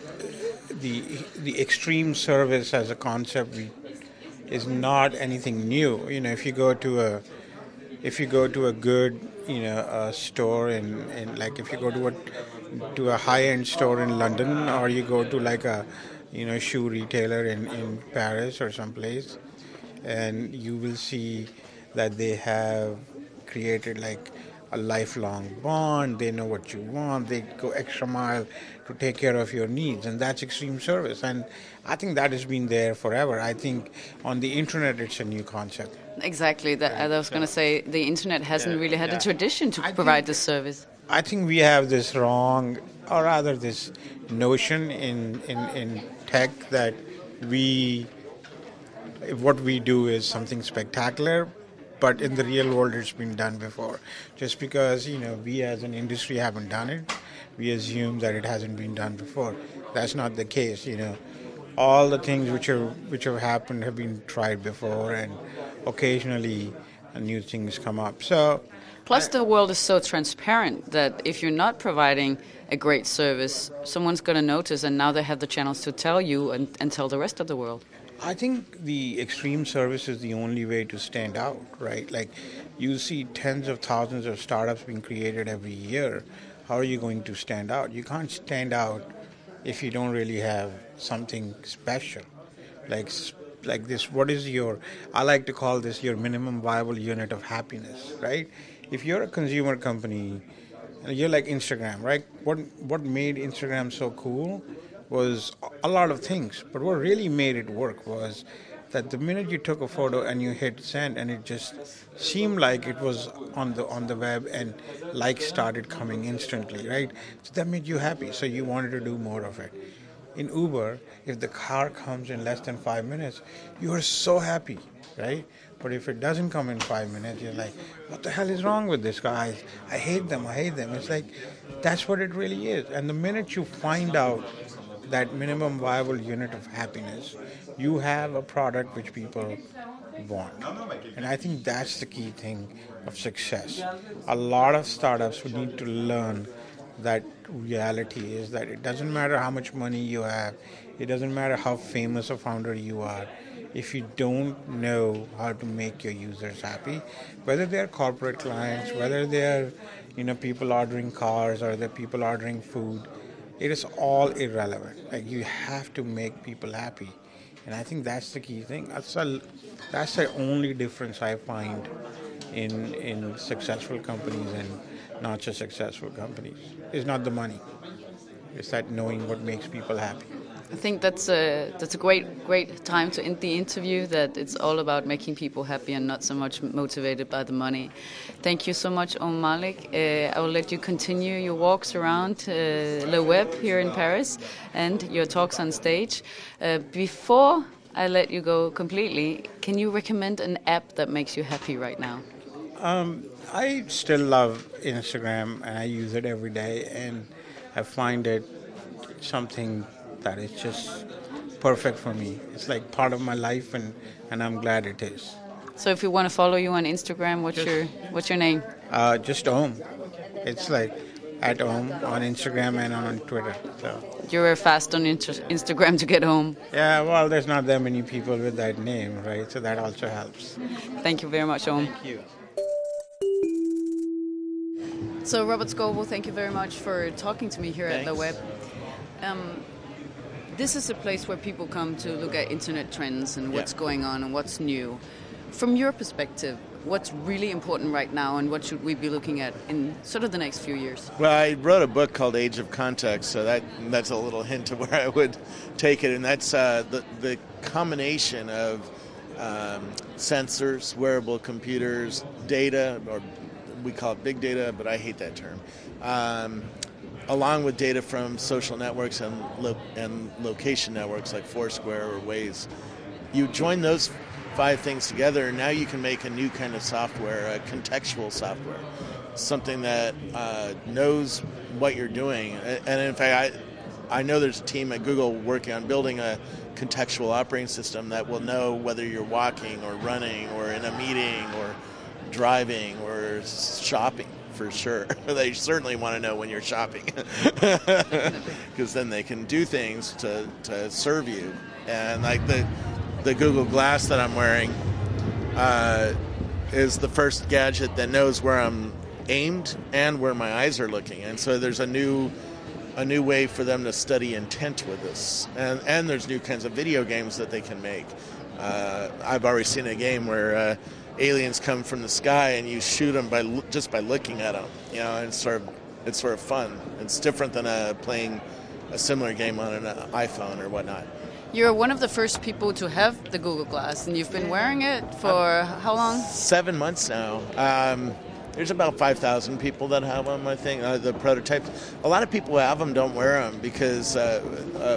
the the extreme service as a concept is not anything new. You know, if you go to a if you go to a good, you know, a store in, in like if you go to a to a high-end store in London, or you go to like a, you know, shoe retailer in, in Paris or someplace, and you will see that they have created like a lifelong bond. They know what you want. They go extra mile to take care of your needs, and that's extreme service. And I think that has been there forever. I think on the internet it's a new concept. Exactly. That, I was going to say the internet hasn't Yeah, really had yeah. a tradition to I provide think- this service. I think we have this wrong, or rather this notion in, in, in tech that we, what we do is something spectacular, but in the real world it's been done before. Just because, you know, we as an industry haven't done it, we assume that it hasn't been done before. That's not the case, you know. All the things which are which have happened have been tried before, and occasionally new things come up. So. Plus, the world is so transparent that if you're not providing a great service, someone's going to notice, and now they have the chance to tell you and, and tell the rest of the world. I think the extreme service is the only way to stand out, right? Like, you see tens of thousands of startups being created every year. How are you going to stand out? You can't stand out if you don't really have something special. Like, like this, what is your, I like to call this your minimum viable unit of happiness, right? If you're a consumer company, you're like Instagram, right? What what made Instagram so cool was a lot of things, but what really made it work was that the minute you took a photo and you hit send, and it just seemed like it was on the on the web, and likes started coming instantly, right? So that made you happy, so you wanted to do more of it. In Uber, if the car comes in less than five minutes, you are so happy, right? But if it doesn't come in five minutes, you're like, what the hell is wrong with this guy? I hate them, I hate them. It's like, that's what it really is. And the minute you find out that minimum viable unit of happiness, you have a product which people want. And I think that's the key thing of success. A lot of startups would need to learn that reality is that it doesn't matter how much money you have, it doesn't matter how famous a founder you are, if you don't know how to make your users happy, whether they're corporate clients, whether they're, you know, people ordering cars or they're people ordering food, it is all irrelevant. Like, you have to make people happy. And I think that's the key thing. That's, a, that's the only difference I find in in successful companies and not so successful companies. It's not the money. It's that knowing what makes people happy. I think that's a that's a great great time to end the interview. That it's all about making people happy and not so much motivated by the money. Thank you so much, Om Malik. Uh, I will let you continue your walks around uh, Le Web here in Paris and your talks on stage. Uh, before I let you go completely, can you recommend an app that makes you happy right now? Um, I still love Instagram and I use it every day, and I find it something that is just perfect for me. It's like part of my life, and, and I'm glad it is. So if we want to follow you on Instagram, what's just, your what's your name? Uh, just Om. It's like at Om on Instagram and on Twitter. So you were fast on inter- Instagram to get home. Yeah, well, there's not that many people with that name, right? So that also helps. Thank you very much, Om. Thank you. So Robert Scoble, thank you very much for talking to me here Thanks. at The Web. Um, this is a place where people come to look at internet trends and what's yeah. going on and what's new. From your perspective, what's really important right now and what should we be looking at in sort of the next few years? Well, I wrote a book called Age of Context, so that that's a little hint of where I would take it, and that's uh, the, the combination of um, sensors, wearable computers, data, or we call it big data, but I hate that term, um, along with data from social networks and lo- and location networks like Foursquare or Waze. You join those five things together, and now you can make a new kind of software, a contextual software, something that uh, knows what you're doing. And in fact, I, I know there's a team at Google working on building a contextual operating system that will know whether you're walking or running or in a meeting or driving or shopping. For sure. They certainly want to know when you're shopping, because then they can do things to, to serve you. And like the the Google Glass that I'm wearing uh, is the first gadget that knows where I'm aimed and where my eyes are looking. And so there's a new a new way for them to study intent with this. And and there's new kinds of video games that they can make. Uh, I've already seen a game where uh, aliens come from the sky and you shoot them by just by looking at them. You know, and it's sort of it's sort of fun. It's different than uh, playing a similar game on an iPhone or whatnot. You're one of the first people to have the Google Glass, and you've been wearing it for um, how long? Seven months now. Um, there's about five thousand people that have them, I think, uh, the prototypes. A lot of people who have them don't wear them because, uh, uh,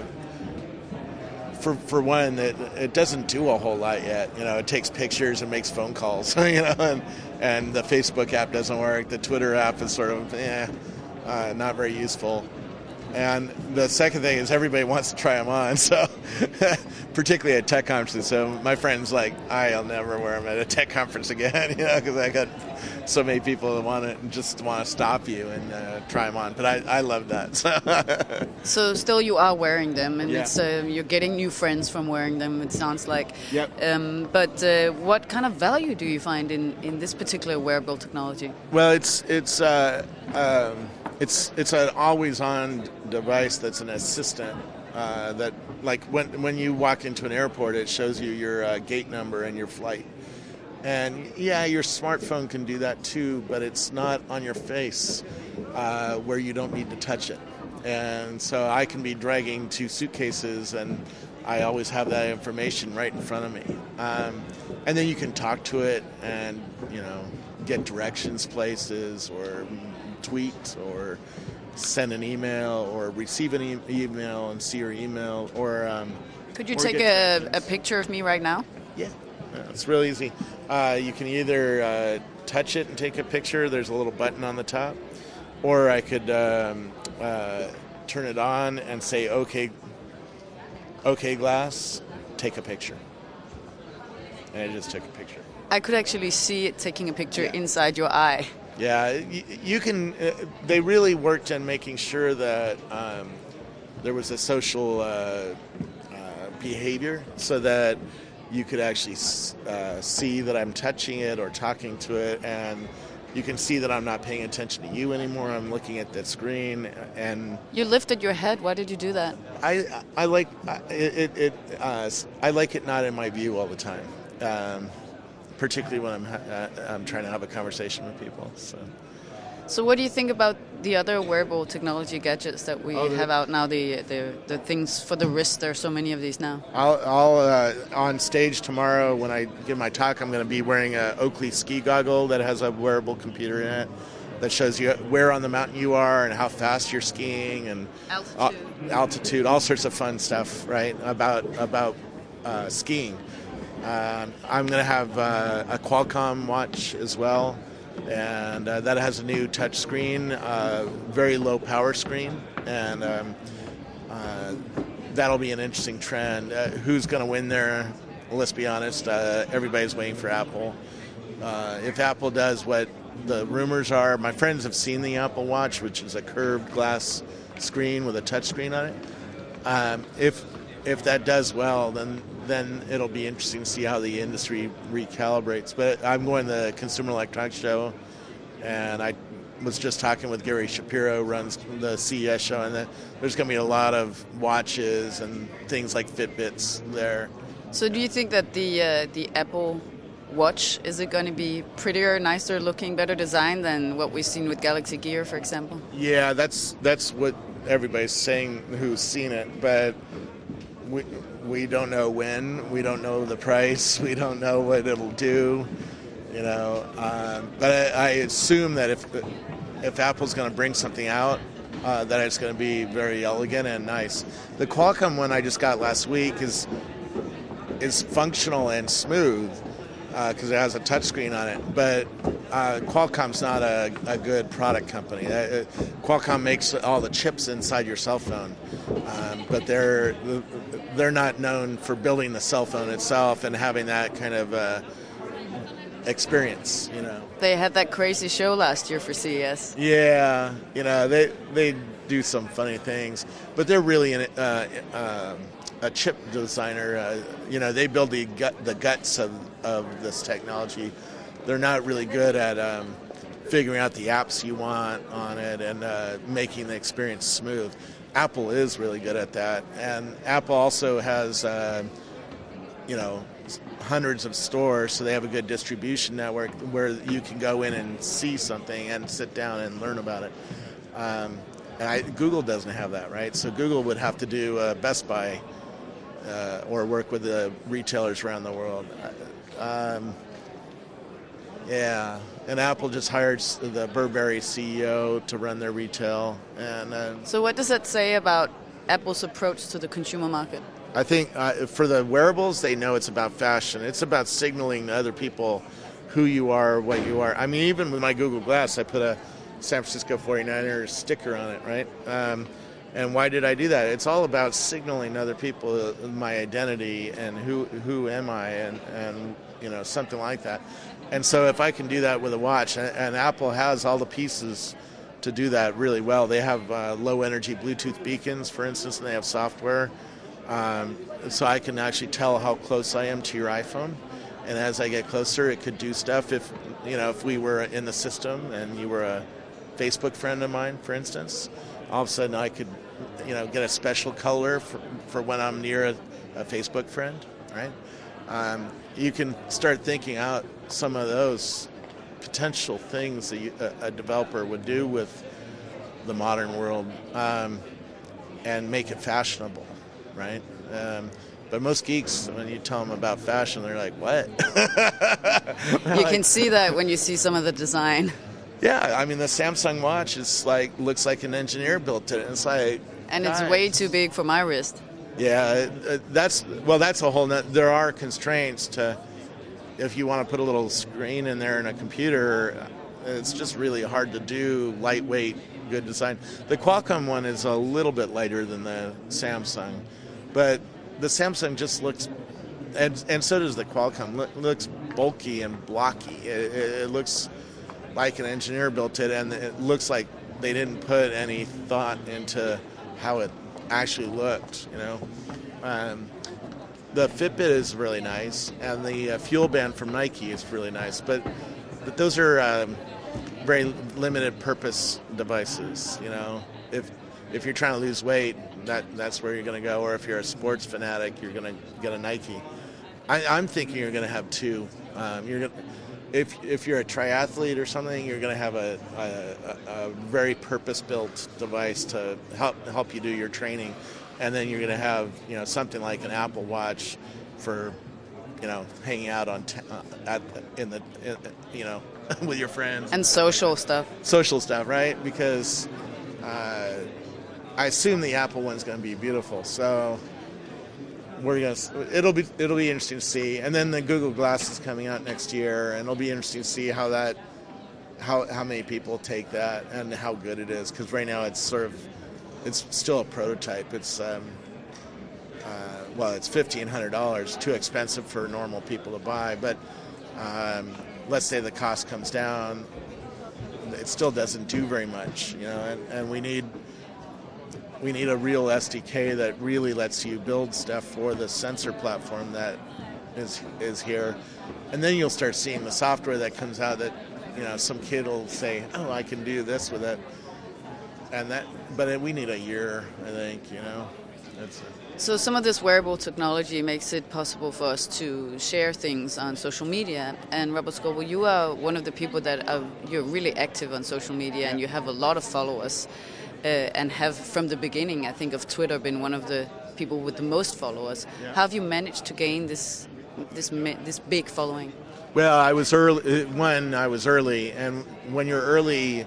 for for one, it, it doesn't do a whole lot yet. You know, it takes pictures and makes phone calls, you know, and, and the Facebook app doesn't work. The Twitter app is sort of, eh, uh, not very useful. And the second thing is everybody wants to try them on, so particularly at tech conferences. So my friend's like, I'll never wear them at a tech conference again, you know, because I got so many people that want to just want to stop you and uh, try them on. But I, I love that. So. So still you are wearing them, and yeah. it's uh, you're getting new friends from wearing them, it sounds like. Yep. Um, but uh, what kind of value do you find in, in this particular wearable technology? Well, it's it's uh, um, it's it's an always-on device that's an assistant uh, that, like when when you walk into an airport, it shows you your uh, gate number and your flight. And yeah, your smartphone can do that too, but it's not on your face uh, where you don't need to touch it. And so I can be dragging two suitcases, and I always have that information right in front of me. Um, and then you can talk to it and, you know, get directions places or tweet or send an email or receive an e- email and see your email or um, could you or take a, a picture of me right now? Yeah, yeah, it's real easy. Uh, you can either uh, touch it and take a picture. There's a little button on the top, or I could um, uh, turn it on and say, "Okay, okay, Glass, take a picture," and I just took a picture. I could actually see it taking a picture Yeah. inside your eye. Yeah, you, you can. Uh, they really worked on making sure that um, there was a social uh, uh, behavior, so that you could actually uh, see that I'm touching it or talking to it, and you can see that I'm not paying attention to you anymore. I'm looking at the screen, and You lifted your head. Why did you do that? I I like it. it, it uh, I like it not in my view all the time, um, particularly when I'm uh, I'm trying to have a conversation with people. So. So what do you think about the other wearable technology gadgets that we Oh, the- have out now, the, the the things for the wrist? There are so many of these now. I'll, I'll uh, on stage tomorrow when I give my talk, I'm going to be wearing a Oakley ski goggle that has a wearable computer in it that shows you where on the mountain you are and how fast you're skiing and Altitude. uh, altitude, all sorts of fun stuff, right? About about uh, skiing. Um, I'm going to have uh, a Qualcomm watch as well. And uh, that has a new touch screen, uh, very low power screen, and um, uh, that'll be an interesting trend. Uh, who's going to win there? Well, let's be honest, uh, everybody's waiting for Apple. Uh, if Apple does what the rumors are, my friends have seen the Apple Watch, which is a curved glass screen with a touch screen on it. Um, if if that does well, then then it'll be interesting to see how the industry recalibrates. But I'm going to the Consumer Electronics Show, and I was just talking with Gary Shapiro, runs the C E S show, and the, there's going to be a lot of watches and things like Fitbits there. So do you think that the uh, the Apple Watch, is it going to be prettier, nicer looking, better designed than what we've seen with Galaxy Gear, for example? Yeah, that's that's what everybody's saying who's seen it, but we we don't know when, we don't know the price, we don't know what it'll do, you know. Um, but I, I assume that if if Apple's going to bring something out, uh, that it's going to be very elegant and nice. The Qualcomm one I just got last week is is functional and smooth because uh, it has a touchscreen on it, but uh, Qualcomm's not a, a good product company. Uh, Qualcomm makes all the chips inside your cell phone, um, but they're they're not known for building the cell phone itself and having that kind of uh, experience, you know. They had that crazy show last year for C E S. Yeah, you know, they they do some funny things, but they're really in it. Uh, uh, a chip designer, uh, you know, they build the gut, the guts of, of this technology. They're not really good at um, figuring out the apps you want on it and uh, making the experience smooth. Apple is really good at that, and Apple also has, uh, you know, hundreds of stores, so they have a good distribution network where you can go in and see something and sit down and learn about it. Um, and I, Google doesn't have that, right? So Google would have to do uh, Best Buy. Uh, or work with the retailers around the world. Um, yeah, and Apple just hired the Burberry C E O to run their retail. And uh, So what does that say about Apple's approach to the consumer market? I think uh, for the wearables, they know it's about fashion. It's about signaling to other people who you are, what you are. I mean, even with my Google Glass, I put a San Francisco forty-niners sticker on it, right? Um, And why did I do that? It's all about signaling to other people my identity and who who am I and, and you know, something like that. And so if I can do that with a watch, and, and Apple has all the pieces to do that really well. They have uh, low energy Bluetooth beacons, for instance, and they have software. Um, so I can actually tell how close I am to your iPhone. And as I get closer, it could do stuff. If, you know, if we were in the system and you were a Facebook friend of mine, for instance, all of a sudden I could, you know, get a special color for, for when I'm near a, a Facebook friend, right? Um, you can start thinking out some of those potential things that you, a, a developer would do with the modern world um, and make it fashionable, right? Um, but most geeks, when you tell them about fashion, they're like, what? You like, can see that when you see some of the design. Yeah, I mean, the Samsung watch is like, looks like an engineer built it. It's like, and it's guys. way too big for my wrist. Yeah, that's, well, that's a whole, net, there are constraints to, if you want to put a little screen in there in a computer, it's just really hard to do, lightweight, good design. The Qualcomm one is a little bit lighter than the Samsung, but the Samsung just looks, and, and so does the Qualcomm, look, looks bulky and blocky. It, it, it looks like an engineer built it, and it looks like they didn't put any thought into how it actually looked, you know. Um, the Fitbit is really nice, and the uh, Fuel Band from Nike is really nice, but but those are um, very limited purpose devices. You know, if if you're trying to lose weight, that that's where you're going to go. Or if you're a sports fanatic, you're going to get a Nike. I, I'm thinking you're going to have two. Um, you're gonna, if if you're a triathlete or something, you're going to have a, a, a very purpose-built device to help help you do your training, and then you're going to have, you know, something like an Apple Watch for, you know, hanging out on t- uh, at in the in, you know with your friends and social stuff. Social stuff, right? Because uh, I assume the Apple one's going to be beautiful, so. We're gonna. It'll be. It'll be interesting to see. And then the Google Glass is coming out next year, and it'll be interesting to see how that, how how many people take that and how good it is. Because right now it's sort of, it's still a prototype. It's um, uh, well, it's fifteen hundred dollars, too expensive for normal people to buy. But um, let's say the cost comes down, it still doesn't do very much, you know. And, and we need. We need a real S D K that really lets you build stuff for the sensor platform that is is here. And then you'll start seeing the software that comes out that, you know, some kid will say, oh, I can do this with it. And that, but we need a year, I think, you know. That's a, So some of this wearable technology makes it possible for us to share things on social media. And Robert Scoble, you are one of the people that are, you're really active on social media, and you have a lot of followers. Uh, and have from the beginning, I think, of Twitter been one of the people with the most followers. Yeah. How have you managed to gain this this this big following? Well, I was early. One, I was early, and when you're early,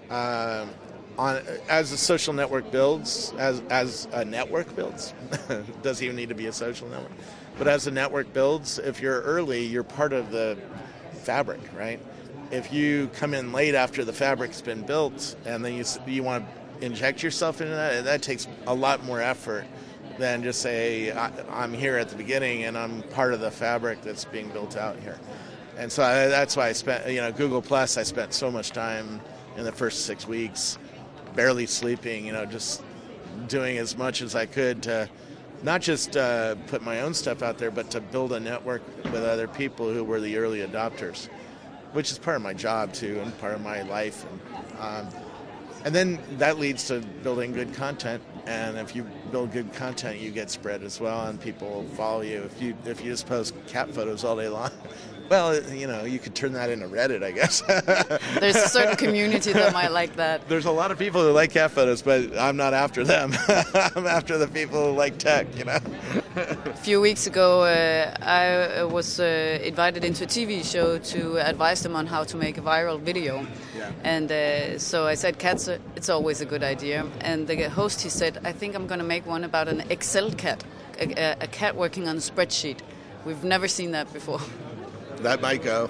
uh, on as a social network builds, as as a network builds, it doesn't even need to be a social network, but as a network builds, if you're early, you're part of the fabric, right? If you come in late after the fabric's been built, and then you you want to inject yourself into that, that takes a lot more effort than just say, I, I'm here at the beginning and I'm part of the fabric that's being built out here. And so I, that's why I spent, you know, Google Plus, I spent so much time in the first six weeks, barely sleeping, you know, just doing as much as I could to not just uh, put my own stuff out there, but to build a network with other people who were the early adopters, which is part of my job too and part of my life. And, um, And then that leads to building good content, and if you build good content, you get spread as well, and people will follow you. If you if you just post cat photos all day long, well, you know, you could turn that into Reddit, I guess. There's a certain community that might like that. There's a lot of people who like cat photos, but I'm not after them. I'm after the people who like tech, you know. A few weeks ago, uh, I was uh, invited into a T V show to advise them on how to make a viral video. Yeah. And uh, so I said, cats, are, it's always a good idea. And the host, he said, I think I'm going to make one about an Excel cat, a, a cat working on a spreadsheet. We've never seen that before. That might go.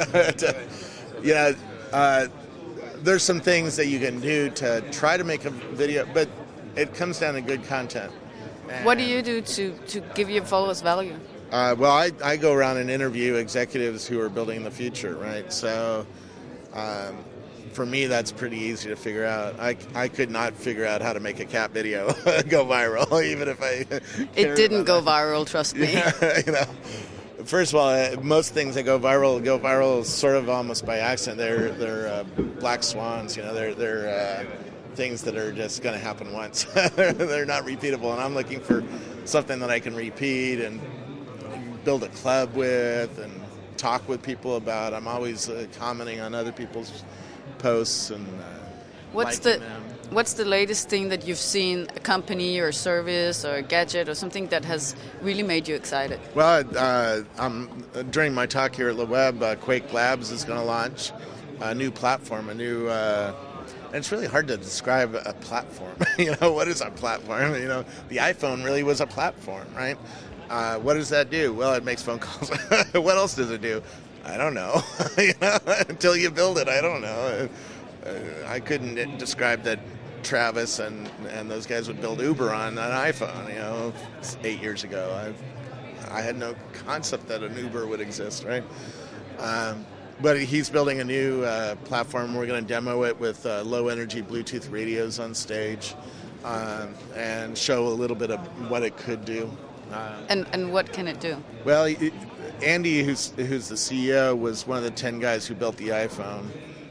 Yeah, uh, there's some things that you can do to try to make a video, but it comes down to good content. And what do you do to, to give your followers value? Uh, well, I, I go around and interview executives who are building the future, right? So um, for me, that's pretty easy to figure out. I, I could not figure out how to make a cat video go viral, even if I... It didn't go viral, trust me. Yeah, you know. First of all, most things that go viral go viral sort of almost by accident. They're they're uh, black swans, you know. They're they're uh, things that are just going to happen once. They're not repeatable, and I'm looking for something that I can repeat and build a club with and talk with people about. I'm always uh, commenting on other people's posts and uh, what's liking the them. What's the latest thing that you've seen, a company or a service or a gadget or something that has really made you excited? Well, uh, um, during my talk here at Le Web, uh, Quake Labs is going to launch a new platform, a new... Uh, and it's really hard to describe a platform. You know, what is a platform? You know, the iPhone really was a platform, right? Uh, what does that do? Well, it makes phone calls. What else does it do? I don't know. You know, until you build it, I don't know. Uh, I couldn't describe that Travis and, and those guys would build Uber on an iPhone, you know, eight years ago. I I had no concept that an Uber would exist, right? Um, but he's building a new uh, platform. We're going to demo it with uh, low-energy Bluetooth radios on stage um, and show a little bit of what it could do. Uh, and and what can it do? Well, it, Andy, who's who's the C E O, was one of the ten guys who built the iPhone.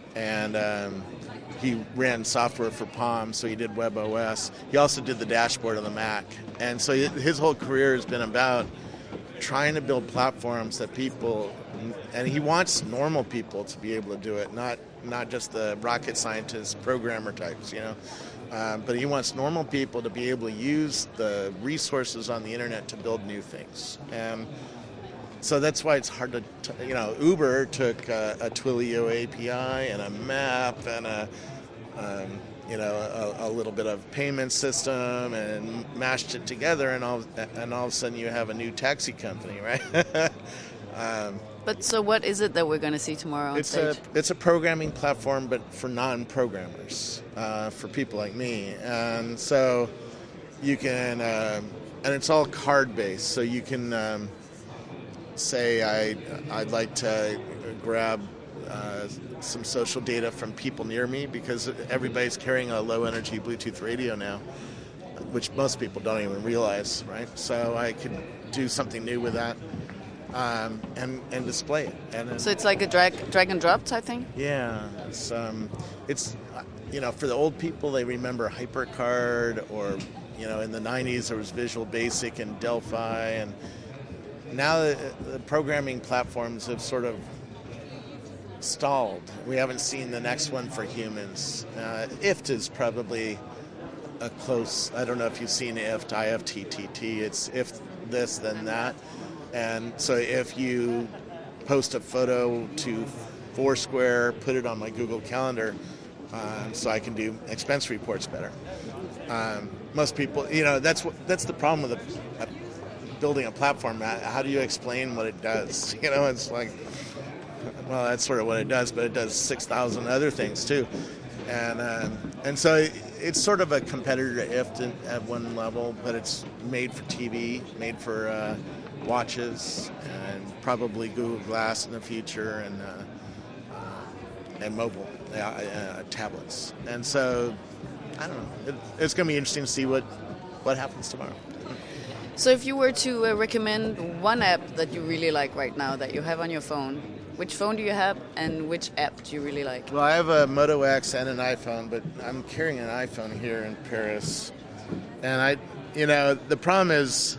and um, he ran software for Palm, so he did WebOS. He also did the dashboard on the Mac, and so his whole career has been about trying to build platforms that people, and he wants normal people to be able to do it, not not just the rocket scientist programmer types, you know. Uh, but he wants normal people to be able to use the resources on the internet to build new things. And so that's why it's hard to, t- you know, Uber took a, a Twilio A P I and a map and a, um, you know, a, a little bit of payment system and mashed it together, and all, and all of a sudden you have a new taxi company, right? um, But so what is it that we're going to see tomorrow on it's stage? a it's a programming platform, but for non-programmers, uh, for people like me, and so you can, um, and it's all card-based, so you can um, say I I'd like to grab uh, some social data from people near me, because everybody's carrying a low-energy Bluetooth radio now, which most people don't even realize, right? So I could do something new with that. Um, and and display it. And so it's like a drag drag and drop type thing? Yeah, it's um, it's you know, for the old people, they remember HyperCard, or you know, in the nineties there was Visual Basic and Delphi, and now the, the programming platforms have sort of stalled. We haven't seen the next one for humans. Uh, I F T is probably a close. I don't know if you've seen I F T, I F T T T. It's if this then that. And so if you post a photo to Foursquare, put it on my Google Calendar, um, so I can do expense reports better. Um, most people, you know, that's what, that's the problem with a, a building a platform. How do you explain what it does? You know, it's like, well, that's sort of what it does, but it does six thousand other things too. And um, and so it, it's sort of a competitor to I F T at one level, but it's made for T V, made for uh, watches, and probably Google Glass in the future, and uh, uh, and mobile uh, uh, tablets. And so, I don't know. It, it's going to be interesting to see what what happens tomorrow. So, if you were to uh, recommend one app that you really like right now that you have on your phone, which phone do you have, and which app do you really like? Well, I have a Moto X and an iPhone, but I'm carrying an iPhone here in Paris, and I, you know, the problem is.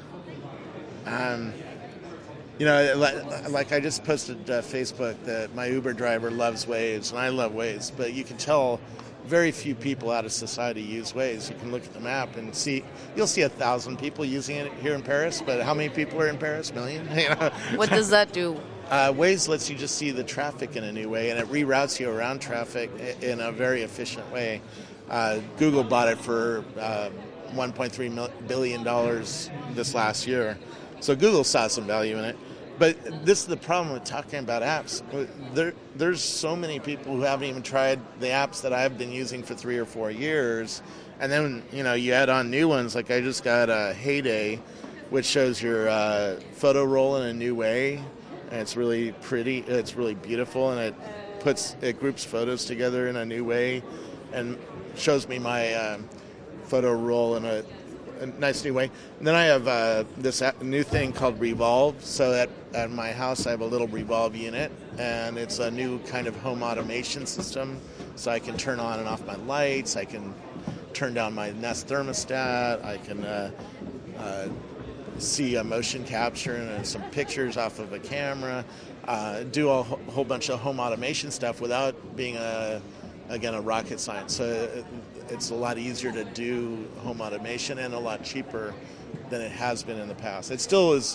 Um, you know, like, like I just posted uh, Facebook that my Uber driver loves Waze, and I love Waze, but you can tell very few people out of society use Waze. You can look at the map and see, you'll see a thousand people using it here in Paris, but how many people are in Paris? A million? You know? What does that do? Uh, Waze lets you just see the traffic in a new way, and it reroutes you around traffic in a very efficient way. Uh, Google bought it for uh, one point three billion dollars this last year. So Google saw some value in it. But this is the problem with talking about apps. There, there's so many people who haven't even tried the apps that I've been using for three or four years. And then, you know, you add on new ones. Like I just got a Heyday, which shows your uh, photo roll in a new way. And it's really pretty. It's really beautiful. And it puts, it groups photos together in a new way and shows me my uh, photo roll in a a nice new way. And then I have uh, this new thing called Revolve. So at, at my house, I have a little Revolve unit, and it's a new kind of home automation system. So I can turn on and off my lights. I can turn down my Nest thermostat. I can uh, uh, see a motion capture and some pictures off of a camera. Uh, do a wh- whole bunch of home automation stuff without being a again a rocket science. So it's a lot easier to do home automation and a lot cheaper than it has been in the past. It still is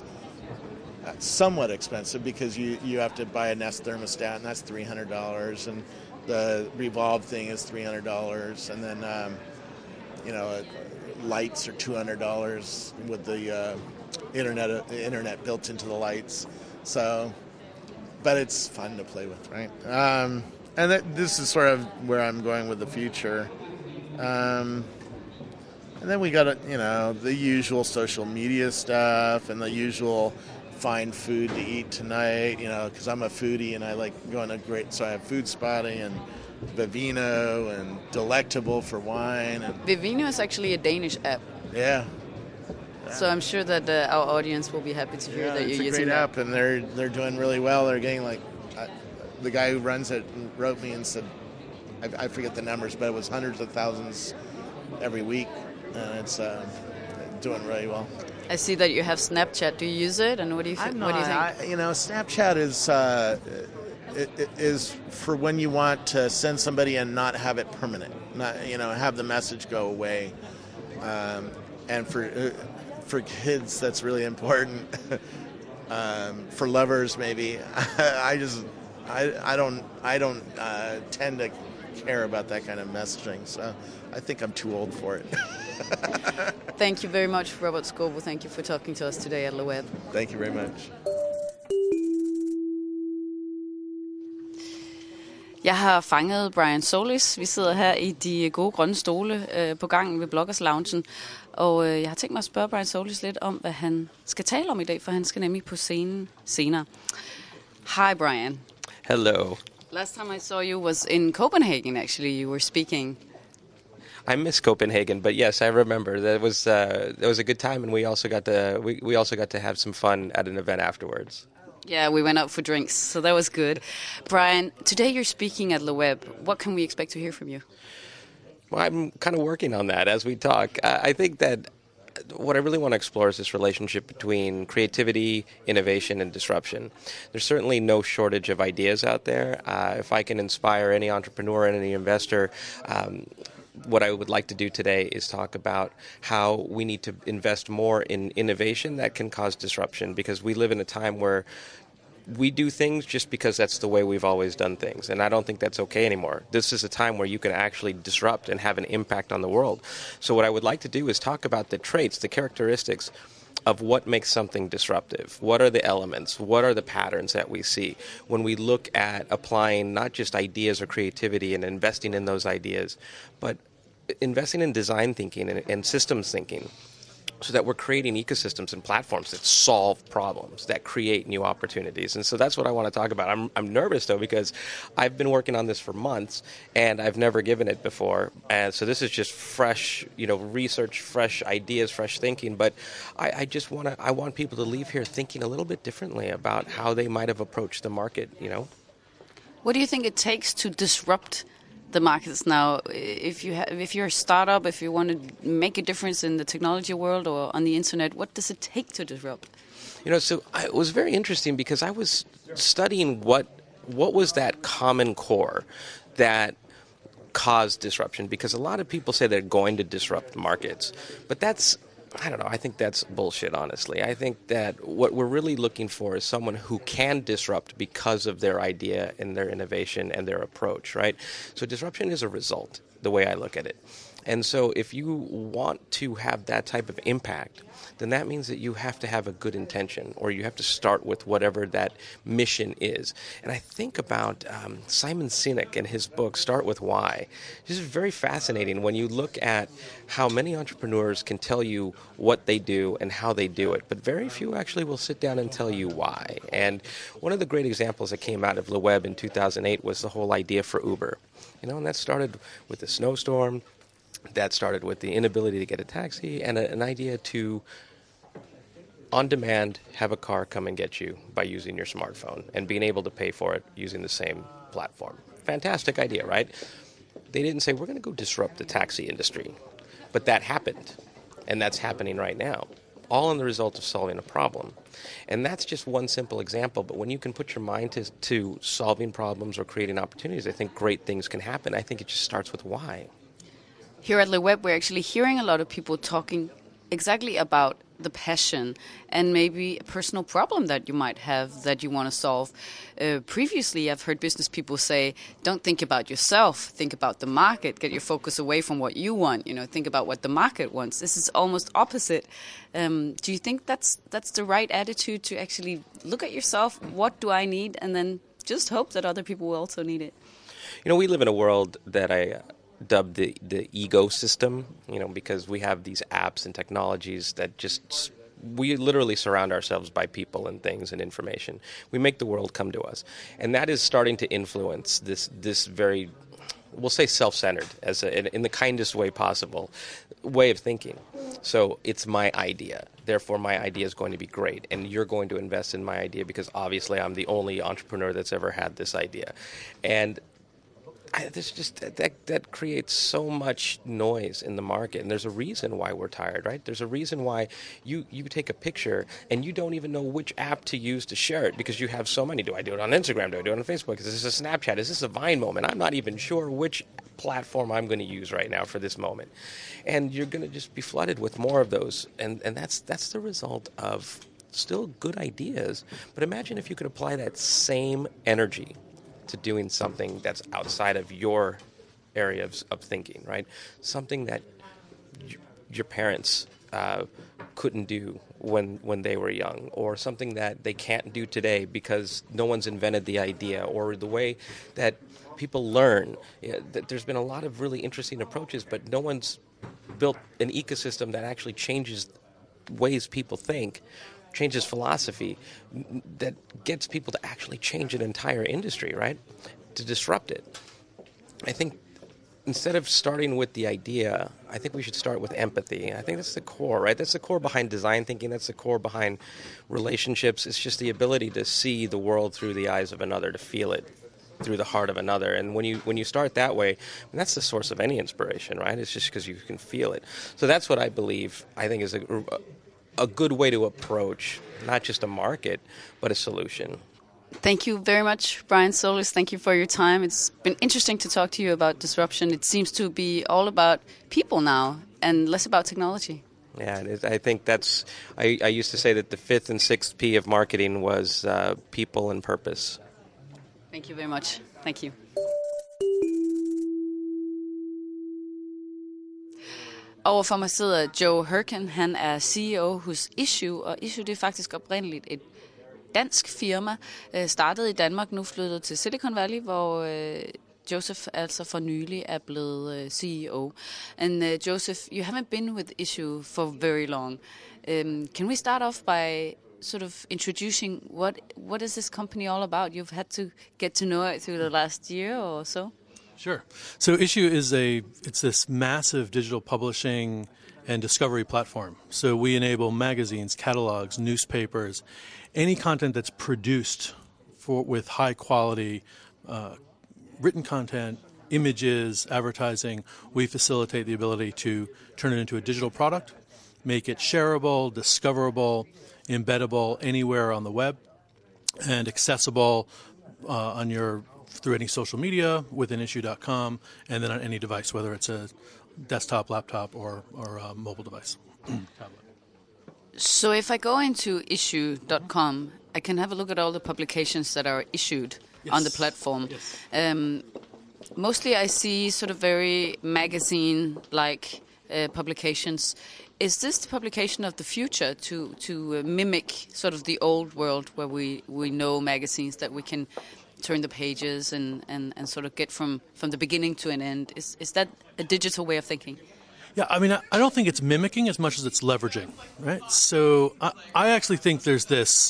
somewhat expensive because you, you have to buy a Nest thermostat, and that's three hundred dollars, and the Revolve thing is three hundred dollars, and then um, you know lights are two hundred dollars with the uh, internet uh, internet built into the lights. So, but it's fun to play with, right? Um, and that, this is sort of where I'm going with the future. Um, and then we got, you know, the usual social media stuff and the usual find food to eat tonight, you know, because I'm a foodie and I like going to great, so I have Food Spotting and Vivino and Delectable for wine. And Vivino is actually a Danish app. Yeah. So I'm sure that uh, our audience will be happy to hear yeah, that you're it's a using great that. app, and they're they're doing really well. They're getting like, uh, the guy who runs it wrote me and said, I, I forget the numbers, but it was hundreds of thousands every week, and it's uh, doing really well. I see that you have Snapchat. Do you use it, and what do you, th- I'm what do you not- think? I, you know, Snapchat is uh, it, it is for when you want to send somebody and not have it permanent, not you know have the message go away, um, and for uh, for kids that's really important. um, for lovers, maybe I just I, I don't I don't uh, tend to care about that kind of messaging, so I think I'm too old for it. Thank you very much, Robert Scoble. Thank you for talking to us today at LeWeb. Thank you very much. Jeg har fanget Brian Solis. Vi sidder her i de gode grønne stole øh, på gangen ved Bloggers Loungen. Og øh, jeg har tænkt mig at spørge Brian Solis lidt om, hvad han skal tale om i dag, for han skal nemlig på scenen senere. Hi, Brian. Hello. Last time I saw you was in Copenhagen, actually. You were speaking. I miss Copenhagen, but yes, I remember that was uh, that was a good time, and we also got to we, we also got to have some fun at an event afterwards. Yeah, we went out for drinks, so that was good. Brian, today you're speaking at LeWeb. What can we expect to hear from you? Well, I'm kind of working on that as we talk. I, I think that what I really want to explore is this relationship between creativity, innovation, and disruption. There's certainly no shortage of ideas out there. Uh, if I can inspire any entrepreneur and any investor, um, what I would like to do today is talk about how we need to invest more in innovation that can cause disruption, because we live in a time where we do things just because that's the way we've always done things, and I don't think that's okay anymore. This is a time where you can actually disrupt and have an impact on the world. So what I would like to do is talk about the traits, the characteristics of what makes something disruptive. What are the elements? What are the patterns that we see when we look at applying not just ideas or creativity and investing in those ideas, but investing in design thinking and, and systems thinking, so that we're creating ecosystems and platforms that solve problems, that create new opportunities. And so that's what I want to talk about. I'm, I'm nervous, though, because I've been working on this for months, and I've never given it before. And so this is just fresh, you know, research, fresh ideas, fresh thinking. But I, I just want to, I want people to leave here thinking a little bit differently about how they might have approached the market, you know? What do you think it takes to disrupt the markets now? If you ha- if you're a startup, if you want to make a difference in the technology world or on the internet, what does it take to disrupt? You know, so I, it was very interesting because I was studying what what was that common core that caused disruption, because a lot of people say they're going to disrupt markets, but that's, I don't know, I think that's bullshit, honestly. I think that what we're really looking for is someone who can disrupt because of their idea and their innovation and their approach, right? So disruption is a result, the way I look at it. And so if you want to have that type of impact, then that means that you have to have a good intention, or you have to start with whatever that mission is. And I think about um, Simon Sinek and his book, Start With Why. This is very fascinating when you look at how many entrepreneurs can tell you what they do and how they do it, but very few actually will sit down and tell you why. And one of the great examples that came out of LeWeb in two thousand eight was the whole idea for Uber. You know, and that started with the snowstorm. That started with the inability to get a taxi and a, an idea to, on demand, have a car come and get you by using your smartphone and being able to pay for it using the same platform. Fantastic idea, right? They didn't say, we're going to go disrupt the taxi industry. But that happened, and that's happening right now, all in the result of solving a problem. And that's just one simple example, but when you can put your mind to, to solving problems or creating opportunities, I think great things can happen. I think it just starts with why. Here at LeWeb, we're actually hearing a lot of people talking exactly about the passion and maybe a personal problem that you might have that you want to solve. Uh, previously, I've heard business people say, don't think about yourself, think about the market, get your focus away from what you want, you know, think about what the market wants. This is almost opposite. Um, do you think that's that's the right attitude, to actually look at yourself, what do I need, and then just hope that other people will also need it? You know, we live in a world that I uh, dubbed the, the ecosystem, you know, because we have these apps and technologies that just, we literally surround ourselves by people and things and information. We make the world come to us. And that is starting to influence this this very, we'll say self-centered, as a, in the kindest way possible, way of thinking. So it's my idea. Therefore, my idea is going to be great. And you're going to invest in my idea because obviously I'm the only entrepreneur that's ever had this idea. And I, there's just that that creates so much noise in the market, and there's a reason why we're tired, right? There's a reason why you, you take a picture and you don't even know which app to use to share it because you have so many. Do I do it on Instagram? Do I do it on Facebook? Is this a Snapchat? Is this a Vine moment? I'm not even sure which platform I'm going to use right now for this moment, and you're going to just be flooded with more of those, and and that's that's the result of still good ideas. But imagine if you could apply that same energy to doing something that's outside of your area of, of thinking, right? Something that y- your parents uh, couldn't do when when they were young, or something that they can't do today because no one's invented the idea, or the way that people learn. You know, that there's been a lot of really interesting approaches, but no one's built an ecosystem that actually changes ways people think, changes philosophy, that gets people to actually change an entire industry, right? To disrupt it. I think instead of starting with the idea, I think we should start with empathy. I think that's the core, right? That's the core behind design thinking. That's the core behind relationships. It's just the ability to see the world through the eyes of another, to feel it through the heart of another. And when you when you start that way, I mean, that's the source of any inspiration, right? It's just because you can feel it. So that's what I believe, I think, is a, a good way to approach not just a market, but a solution. Thank you very much, Brian Solis. Thank you for your time. It's been interesting to talk to you about disruption. It seems to be all about people now and less about technology. Yeah, it is. I think that's, I, I used to say that the fifth and sixth P of marketing was uh, people and purpose. Thank you very much. Thank you. Overfor mig sidder Joe Herken. Han er C E O hos Issue, og Issue det er faktisk oprindeligt et dansk firma, startet i Danmark, nu flyttet til Silicon Valley, hvor Joseph altså for nylig er blevet C E O. And uh, Joseph, you haven't been with Issue for very long. Um, can we start off by sort of introducing what what is this company all about? You've had to get to know it through the last year or so. Sure. So Issue is a it's this massive digital publishing and discovery platform. So we enable magazines, catalogs, newspapers, any content that's produced for with high quality uh, written content, images, advertising. We facilitate the ability to turn it into a digital product, make it shareable, discoverable, embeddable anywhere on the web, and accessible uh, on your through any social media within issue dot com, and then on any device, whether it's a desktop, laptop, or or a mobile device. Tablet. So if I go into issue dot com, I can have a look at all the publications that are issued yes. on the platform. Yes. Um, mostly I see sort of very magazine-like uh, publications. Is this the publication of the future to, to uh, mimic sort of the old world where we, we know magazines that we can turn the pages and, and, and sort of get from, from the beginning to an end? Is is that a digital way of thinking? Yeah, I mean, I, I don't think it's mimicking as much as it's leveraging, right? So I, I actually think there's this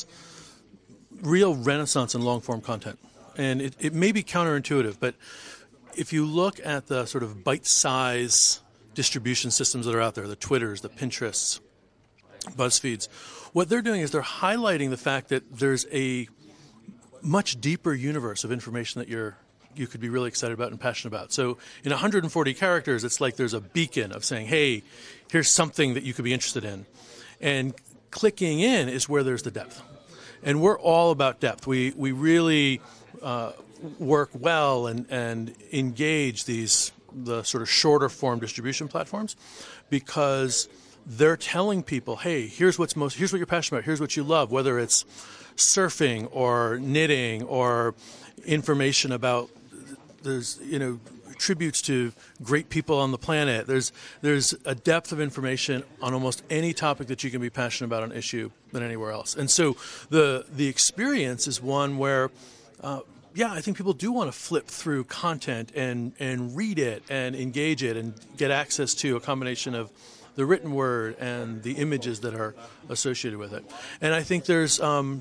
real renaissance in long-form content. And it, it may be counterintuitive, but if you look at the sort of bite-size distribution systems that are out there, the Twitters, the Pinterests, BuzzFeeds, what they're doing is they're highlighting the fact that there's a much deeper universe of information that you're you could be really excited about and passionate about. So in one hundred forty characters, it's like there's a beacon of saying, hey, here's something that you could be interested in. And clicking in is where there's the depth. And we're all about depth. We we really uh, work well and, and engage these the sort of shorter form distribution platforms because they're telling people, hey, here's what's most here's what you're passionate about, here's what you love, whether it's surfing or knitting or information about there's you know tributes to great people on the planet. There's there's a depth of information on almost any topic that you can be passionate about on Issue than anywhere else. And so the the experience is one where uh, yeah, I think people do want to flip through content and and read it and engage it and get access to a combination of the written word and the images that are associated with it. And I think there's um,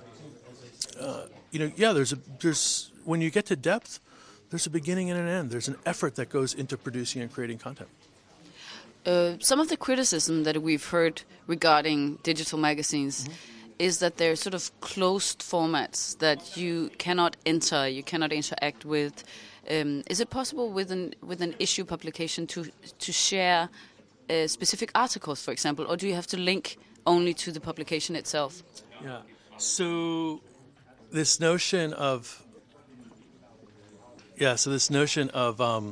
uh, you know yeah there's a there's when you get to depth, there's a beginning and an end. There's an effort that goes into producing and creating content. Uh, some of the criticism that we've heard regarding digital magazines mm-hmm. is that they're sort of closed formats that you cannot enter, you cannot interact with. Um, is it possible with an with an issue publication to to share uh, specific articles, for example, or do you have to link only to the publication itself? Yeah. So this notion of yeah, so this notion of um,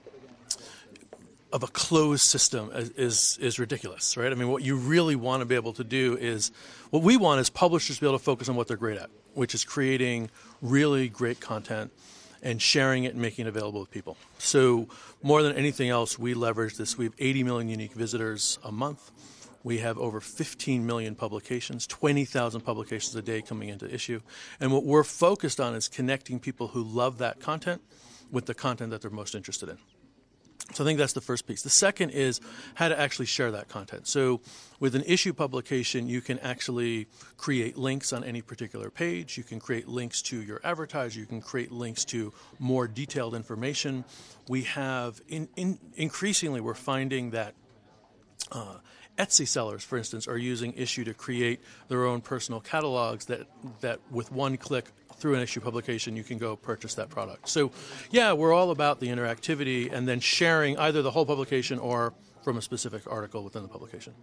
of a closed system is, is is ridiculous, right? I mean, what you really want to be able to do is, what we want is publishers to be able to focus on what they're great at, which is creating really great content and sharing it and making it available to people. So more than anything else, we leverage this. We have eighty million unique visitors a month. We have over fifteen million publications, twenty thousand publications a day coming into issue. And what we're focused on is connecting people who love that content with the content that they're most interested in. So I think that's the first piece. The second is how to actually share that content. So with an issue publication, you can actually create links on any particular page. You can create links to your advertiser. You can create links to more detailed information. We have, in, in, increasingly, we're finding that uh, Etsy sellers, for instance, are using Issue to create their own personal catalogs that, that with one click through an Issue publication, you can go purchase that product. So, yeah, we're all about the interactivity and then sharing either the whole publication or from a specific article within the publication.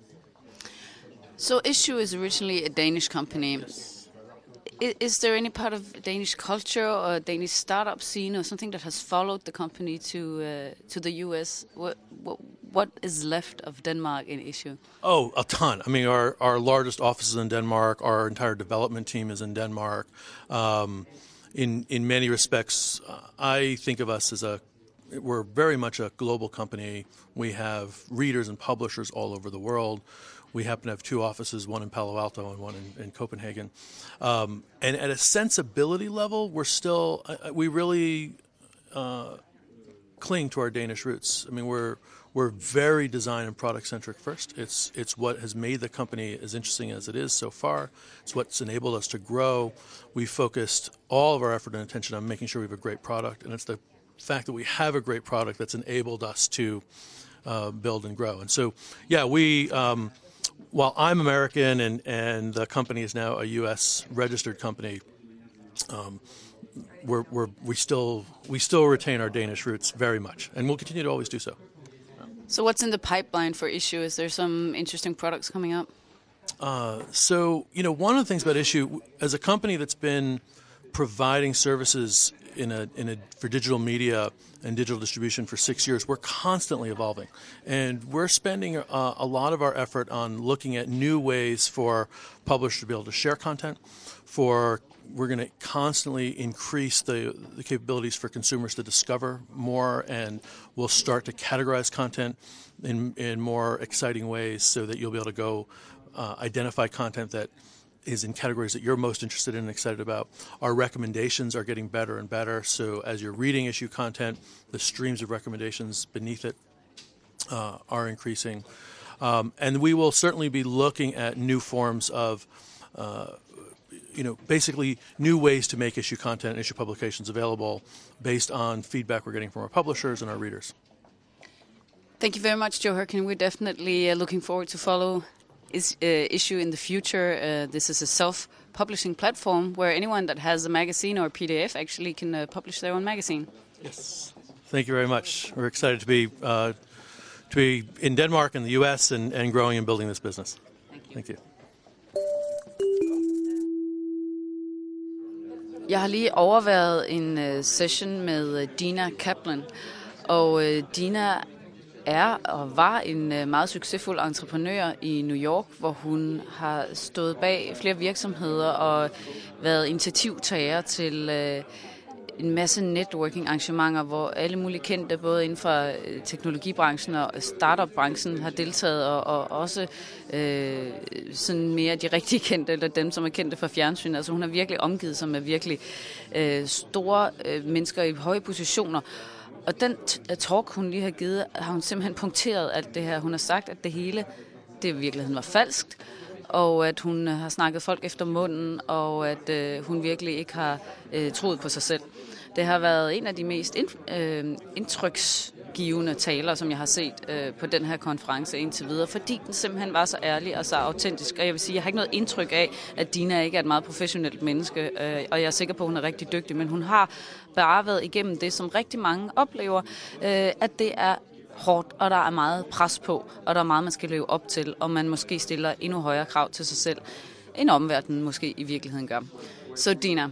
So Issue is originally a Danish company. Yes. Is, is there any part of Danish culture or Danish startup scene or something that has followed the company to uh, to the U S? What, what what is left of Denmark in Issue? Oh, a ton. I mean, our, our largest office is in Denmark. Our entire development team is in Denmark. Um, in in many respects, I think of us as a we're very much a global company. We have readers and publishers all over the world. We happen to have two offices, one in Palo Alto and one in, in Copenhagen. Um, and at a sensibility level, we're still, uh, we really uh, cling to our Danish roots. I mean, we're we're very design and product centric first. It's it's what has made the company as interesting as it is so far. It's what's enabled us to grow. We focused all of our effort and attention on making sure we have a great product, and it's the fact that we have a great product that's enabled us to uh, build and grow. And so, yeah, we. Um, While I'm American and, and the company is now a U S registered company, um, we're, we're, we still we still retain our Danish roots very much, and we'll continue to always do so. So what's in the pipeline for Issue? Is there some interesting products coming up? Uh, so, you know, one of the things about Issue, as a company that's been providing services in a in a for digital media and digital distribution for six years, we're constantly evolving, and we're spending uh, a lot of our effort on looking at new ways for publishers to be able to share content. For we're going to constantly increase the the capabilities for consumers to discover more, and we'll start to categorize content in in more exciting ways, so that you'll be able to go uh, identify content that is in categories that you're most interested in and excited about. Our recommendations are getting better and better. So as you're reading Issue content, the streams of recommendations beneath it uh, are increasing. Um, and we will certainly be looking at new forms of, uh, you know, basically new ways to make Issue content and Issue publications available based on feedback we're getting from our publishers and our readers. Thank you very much, Joe Herken. We're definitely uh, looking forward to follow Is, uh, Issue in the future. Uh, this is a self-publishing platform where anyone that has a magazine or a P D F actually can uh, publish their own magazine. Yes. Thank you very much. We're excited to be uh, to be in Denmark and the U S and, and growing and building this business. Thank you. Thank you. Jeg har lige overværet en uh, session med uh, Dina Kaplan, og uh, Dina er og var en meget succesfuld entreprenør i New York, hvor hun har stået bag flere virksomheder og været initiativtager til øh, en masse networking-arrangementer, hvor alle mulige kendte, både inden for teknologibranchen og startup-branchen, har deltaget, og, og også øh, sådan mere de rigtig kendte, eller dem, som er kendte fra fjernsyn. Altså hun har virkelig omgivet sig med virkelig øh, store øh, mennesker i høje positioner. Og den talk, hun lige har givet, har hun simpelthen punkteret alt det her. Hun har sagt, at det hele, det i virkeligheden var falskt, og at hun har snakket folk efter munden, og at øh, hun virkelig ikke har øh, troet på sig selv. Det har været en af de mest ind, øh, indtryksgivende taler, som jeg har set øh, på den her konference indtil videre, fordi den simpelthen var så ærlig og så autentisk. Og jeg vil sige, jeg har ikke noget indtryk af, at Dina ikke er et meget professionelt menneske, øh, og jeg er sikker på, at hun er rigtig dygtig, men hun har bare været igennem det, som rigtig mange oplever, øh, at det er hårdt, og der er meget pres på, og der er meget, man skal leve op til, og man måske stiller endnu højere krav til sig selv, end omverdenen måske i virkeligheden gør. Så Dina,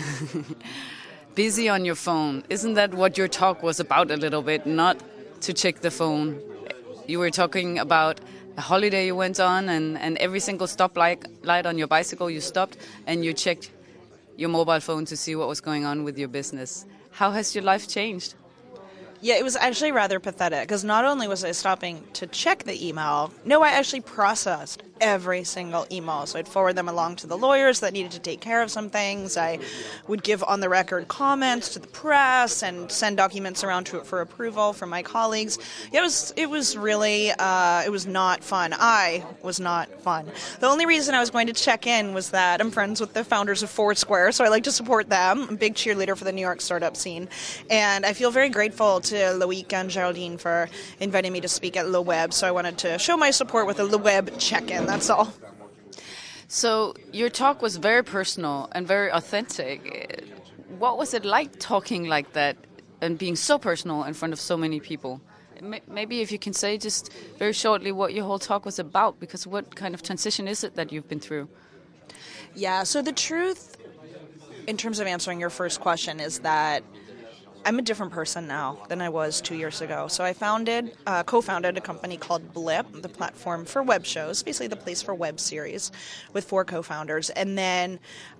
busy on your phone, isn't that what your talk was about a little bit? Not to check the phone. You were talking about a holiday you went on, and, and every single stop light, light on your bicycle you stopped, and you checked your mobile phone to see what was going on with your business. How has your life changed? Yeah, it was actually rather pathetic because not only was I stopping to check the email, no, I actually processed every single email. So I'd forward them along to the lawyers that needed to take care of some things. I would give on-the-record comments to the press and send documents around to it for approval from my colleagues. Yeah, it was it was really uh, it was not fun. I was not fun. The only reason I was going to check in was that I'm friends with the founders of Foursquare, so I like to support them. I'm a big cheerleader for the New York startup scene, and I feel very grateful to Loic and Geraldine for inviting me to speak at Le Web. So I wanted to show my support with a Le Web check-in. That's all. So your talk was very personal and very authentic. What was it like talking like that and being so personal in front of so many people? Maybe if you can say just very shortly what your whole talk was about, because what kind of transition is it that you've been through? Yeah, so the truth, in terms of answering your first question, is that I'm a different person now than I was two years ago. So I founded, uh, co-founded a company called Blip, the platform for web shows, basically the place for web series, with four co-founders. And then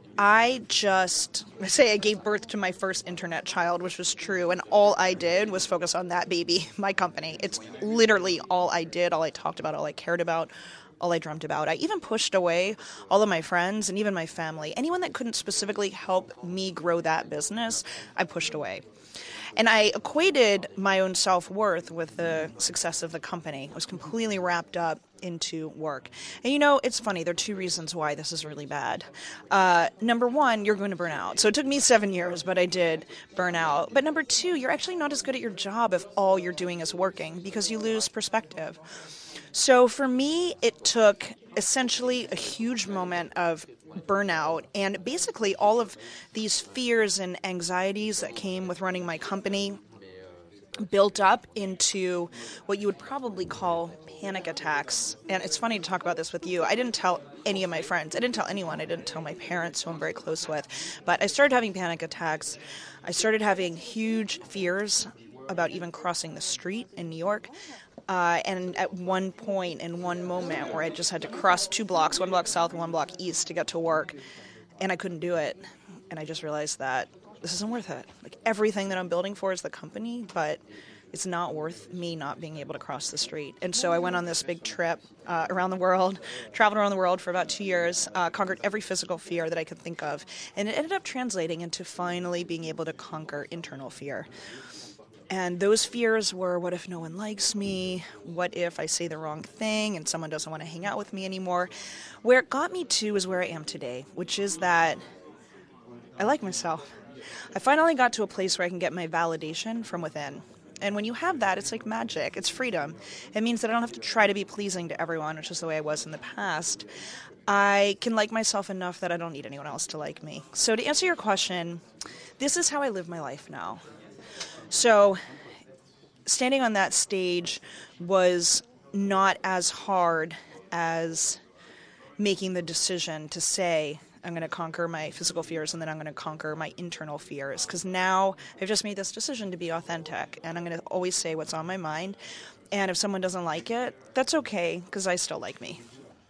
I just, I say I gave birth to my first internet child, which was true, and all I did was focus on that baby, my company. It's literally all I did, all I talked about, all I cared about, all I dreamt about. I even pushed away all of my friends and even my family. Anyone that couldn't specifically help me grow that business, I pushed away. And I equated my own self-worth with the success of the company. I was completely wrapped up into work. And you know, it's funny, there are two reasons why this is really bad. Uh, number one, you're going to burn out. So it took me seven years, but I did burn out. But number two, you're actually not as good at your job if all you're doing is working, because you lose perspective. So for me, it took essentially a huge moment of burnout and basically all of these fears and anxieties that came with running my company built up into what you would probably call panic attacks. And it's funny to talk about this with you. I didn't tell any of my friends. I didn't tell anyone. I didn't tell my parents, who I'm very close with. But I started having panic attacks. I started having huge fears about even crossing the street in New York. Uh, and at one point, in one moment, where I just had to cross two blocks, one block south and one block east to get to work, and I couldn't do it. And I just realized that this isn't worth it. Like, everything that I'm building for is the company, but it's not worth me not being able to cross the street. And so I went on this big trip uh, around the world, traveled around the world for about two years, uh, conquered every physical fear that I could think of, and it ended up translating into finally being able to conquer internal fear. And those fears were, what if no one likes me? What if I say the wrong thing and someone doesn't want to hang out with me anymore? Where it got me to is where I am today, which is that I like myself. I finally got to a place where I can get my validation from within. And when you have that, it's like magic. It's freedom. It means that I don't have to try to be pleasing to everyone, which is the way I was in the past. I can like myself enough that I don't need anyone else to like me. So to answer your question, this is how I live my life now. So standing on that stage was not as hard as making the decision to say, I'm going to conquer my physical fears and then I'm going to conquer my internal fears. Because now I've just made this decision to be authentic, and I'm going to always say what's on my mind. And if someone doesn't like it, that's okay, because I still like me.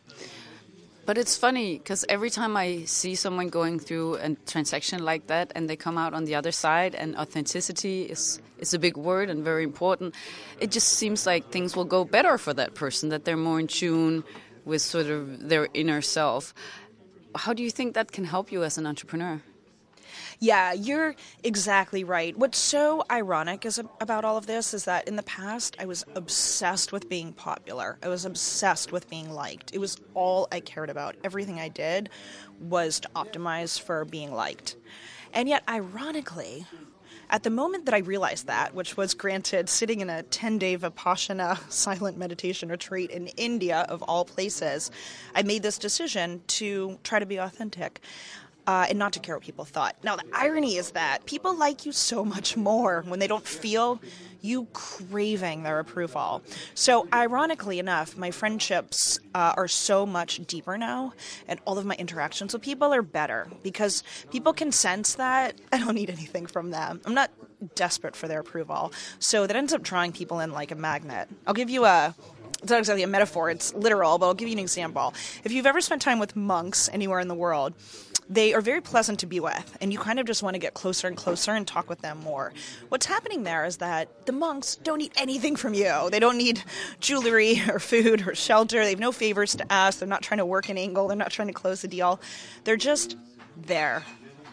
But it's funny, because every time I see someone going through a transaction like that and they come out on the other side, and authenticity is, is a big word and very important, it just seems like things will go better for that person, that they're more in tune with sort of their inner self. How do you think that can help you as an entrepreneur? Yeah, you're exactly right. What's so ironic is about all of this is that in the past, I was obsessed with being popular. I was obsessed with being liked. It was all I cared about. Everything I did was to optimize for being liked. And yet, ironically, At the moment that I realized that, which was granted sitting in a ten-day Vipassana silent meditation retreat in India, of all places, I made this decision to try to be authentic. Uh, and not to care what people thought. Now, the irony is that people like you so much more when they don't feel you craving their approval. So, ironically enough, my friendships uh, are so much deeper now, and all of my interactions with people are better because people can sense that I don't need anything from them. I'm not desperate for their approval. So that ends up drawing people in like a magnet. I'll give you a It's not exactly a metaphor, it's literal, but I'll give you an example. If you've ever spent time with monks anywhere in the world, they are very pleasant to be with, and you kind of just want to get closer and closer and talk with them more. What's happening there is that the monks don't need anything from you. They don't need jewelry or food or shelter. They have no favors to ask. They're not trying to work an angle. They're not trying to close the deal. They're just there.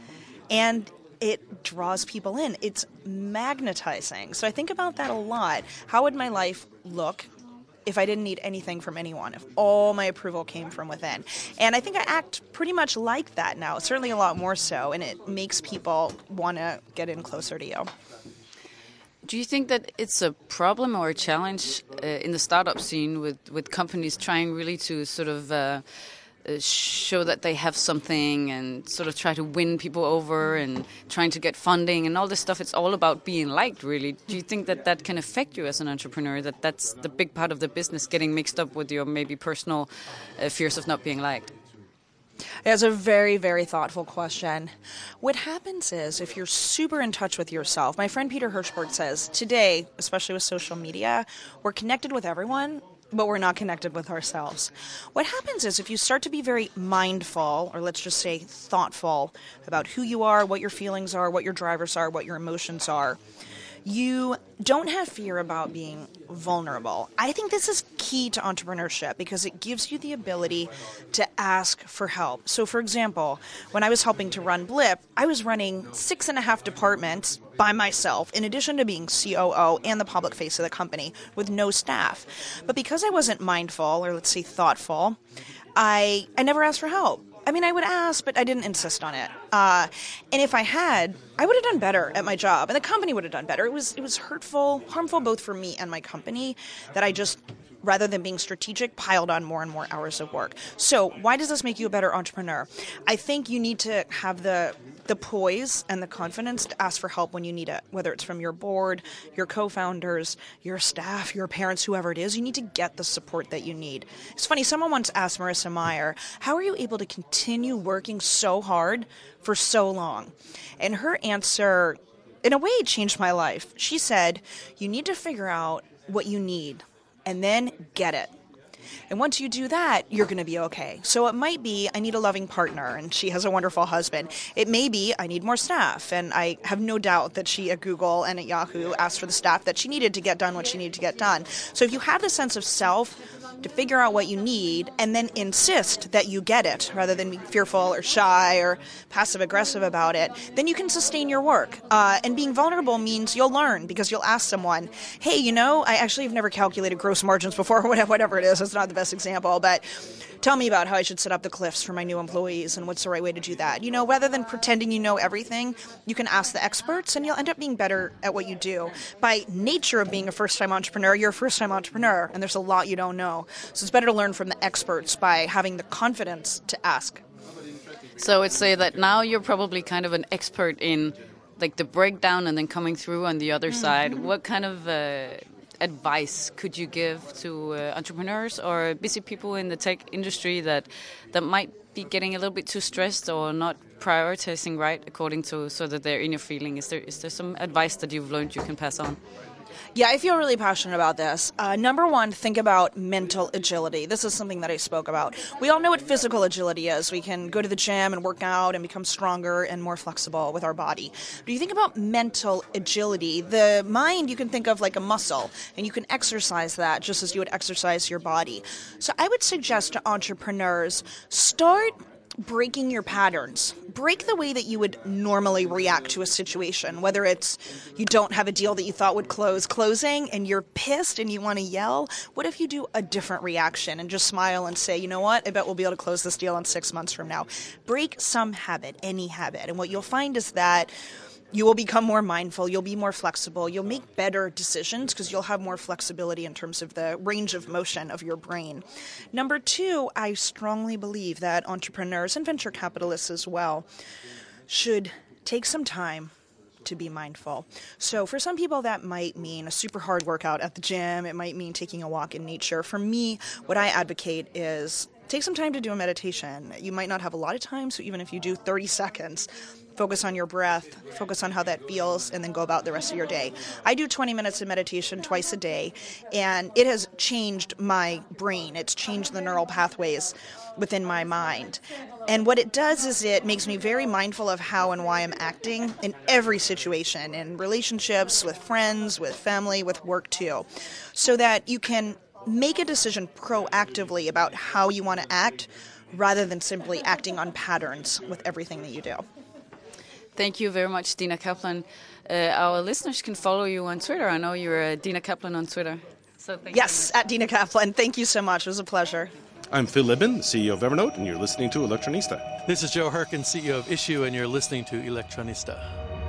And it draws people in. It's magnetizing. So I think about that a lot. How would my life look if I didn't need anything from anyone, if all my approval came from within? And I think I act pretty much like that now, certainly a lot more so, and it makes people want to get in closer to you. Do you think that it's a problem or a challenge uh, in the startup scene with, with companies trying really to sort of uh, uh, show that they have something and sort of try to win people over and trying to get funding and all this stuff? It's all about being liked, really. Do you think that that can affect you as an entrepreneur, that that's the big part of the business, getting mixed up with your maybe personal uh, fears of not being liked? It's a very, very thoughtful question. What happens is if you're super in touch with yourself, my friend Peter Hirschberg says, today, especially with social media, we're connected with everyone, but we're not connected with ourselves. What happens is if you start to be very mindful, or let's just say thoughtful, about who you are, what your feelings are, what your drivers are, what your emotions are, you don't have fear about being vulnerable. I think this is key to entrepreneurship because it gives you the ability to ask for help. So, for example, when I was helping to run Blip, I was running six and a half departments by myself, in addition to being C O O and the public face of the company with no staff. But because I wasn't mindful, or let's say thoughtful, I, I never asked for help. I mean, I would ask, but I didn't insist on it. Uh, and if I had, I would have done better at my job, and the company would have done better. It was it was hurtful, harmful both for me and my company that I just, rather than being strategic, piled on more and more hours of work. So why does this make you a better entrepreneur? I think you need to have the the poise and the confidence to ask for help when you need it, whether it's from your board, your co-founders, your staff, your parents, whoever it is. You need to get the support that you need. It's funny, someone once asked Marissa Mayer, how are you able to continue working so hard for so long? And her answer, in a way, changed my life. She said, you need to figure out what you need and then get it. And once you do that, you're going to be okay. So it might be, I need a loving partner, and she has a wonderful husband. It may be, I need more staff, and I have no doubt that she at Google and at Yahoo asked for the staff that she needed to get done what she needed to get done. So if you have the sense of self to figure out what you need and then insist that you get it rather than be fearful or shy or passive-aggressive about it, then you can sustain your work. Uh, and being vulnerable means you'll learn because you'll ask someone, hey, you know, I actually have never calculated gross margins before, or whatever it is. It's not the best example, but tell me about how I should set up the cliffs for my new employees and what's the right way to do that. You know, rather than pretending you know everything, you can ask the experts and you'll end up being better at what you do. By nature of being a first-time entrepreneur, you're a first-time entrepreneur, and there's a lot you don't know. So it's better to learn from the experts by having the confidence to ask. So it's say that now you're probably kind of an expert in like the breakdown and then coming through on the other mm-hmm. side. What kind of uh, advice could you give to uh, entrepreneurs or busy people in the tech industry that that might be getting a little bit too stressed or not prioritizing right according to so that their inner feeling? Is there is there some advice that you've learned you can pass on? Yeah, I feel really passionate about this. Uh, number one, think about mental agility. This is something that I spoke about. We all know what physical agility is. We can go to the gym and work out and become stronger and more flexible with our body. But you think about mental agility, the mind you can think of like a muscle, and you can exercise that just as you would exercise your body. So I would suggest to entrepreneurs, start breaking your patterns. Break the way that you would normally react to a situation, whether it's you don't have a deal that you thought would close closing and you're pissed and you want to yell. What if you do a different reaction and just smile and say, you know what, I bet we'll be able to close this deal in six months from now. Break some habit, any habit. And what you'll find is that You will become more mindful. You'll be more flexible. You'll make better decisions because you'll have more flexibility in terms of the range of motion of your brain. Number two, I strongly believe that entrepreneurs and venture capitalists as well should take some time to be mindful. So for some people that might mean a super hard workout at the gym. It might mean taking a walk in nature. For me, what I advocate is take some time to do a meditation. You might not have a lot of time, so even if you do thirty seconds, focus on your breath, focus on how that feels, and then go about the rest of your day. I do twenty minutes of meditation twice a day, and it has changed my brain. It's changed the neural pathways within my mind. And what it does is it makes me very mindful of how and why I'm acting in every situation, in relationships, with friends, with family, with work too, so that you can make a decision proactively about how you want to act rather than simply acting on patterns with everything that you do. Thank you very much, Dina Kaplan. Uh, our listeners can follow you on Twitter. I know you're uh, Dina Kaplan on Twitter. So thank yes, you at Dina Kaplan. Thank you so much. It was a pleasure. I'm Phil Libin, C E O of Evernote, and you're listening to Electronista. This is Joe Herkin, C E O of Issue, and you're listening to Electronista.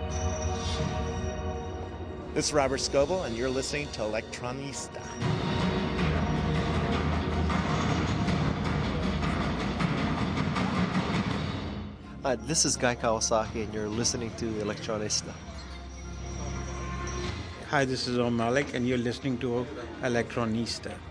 This is Robert Scoble, and you're listening to Electronista. Uh, this is Guy Kawasaki, and you're listening to Electronista. Hi, this is Om Malik, and you're listening to Electronista.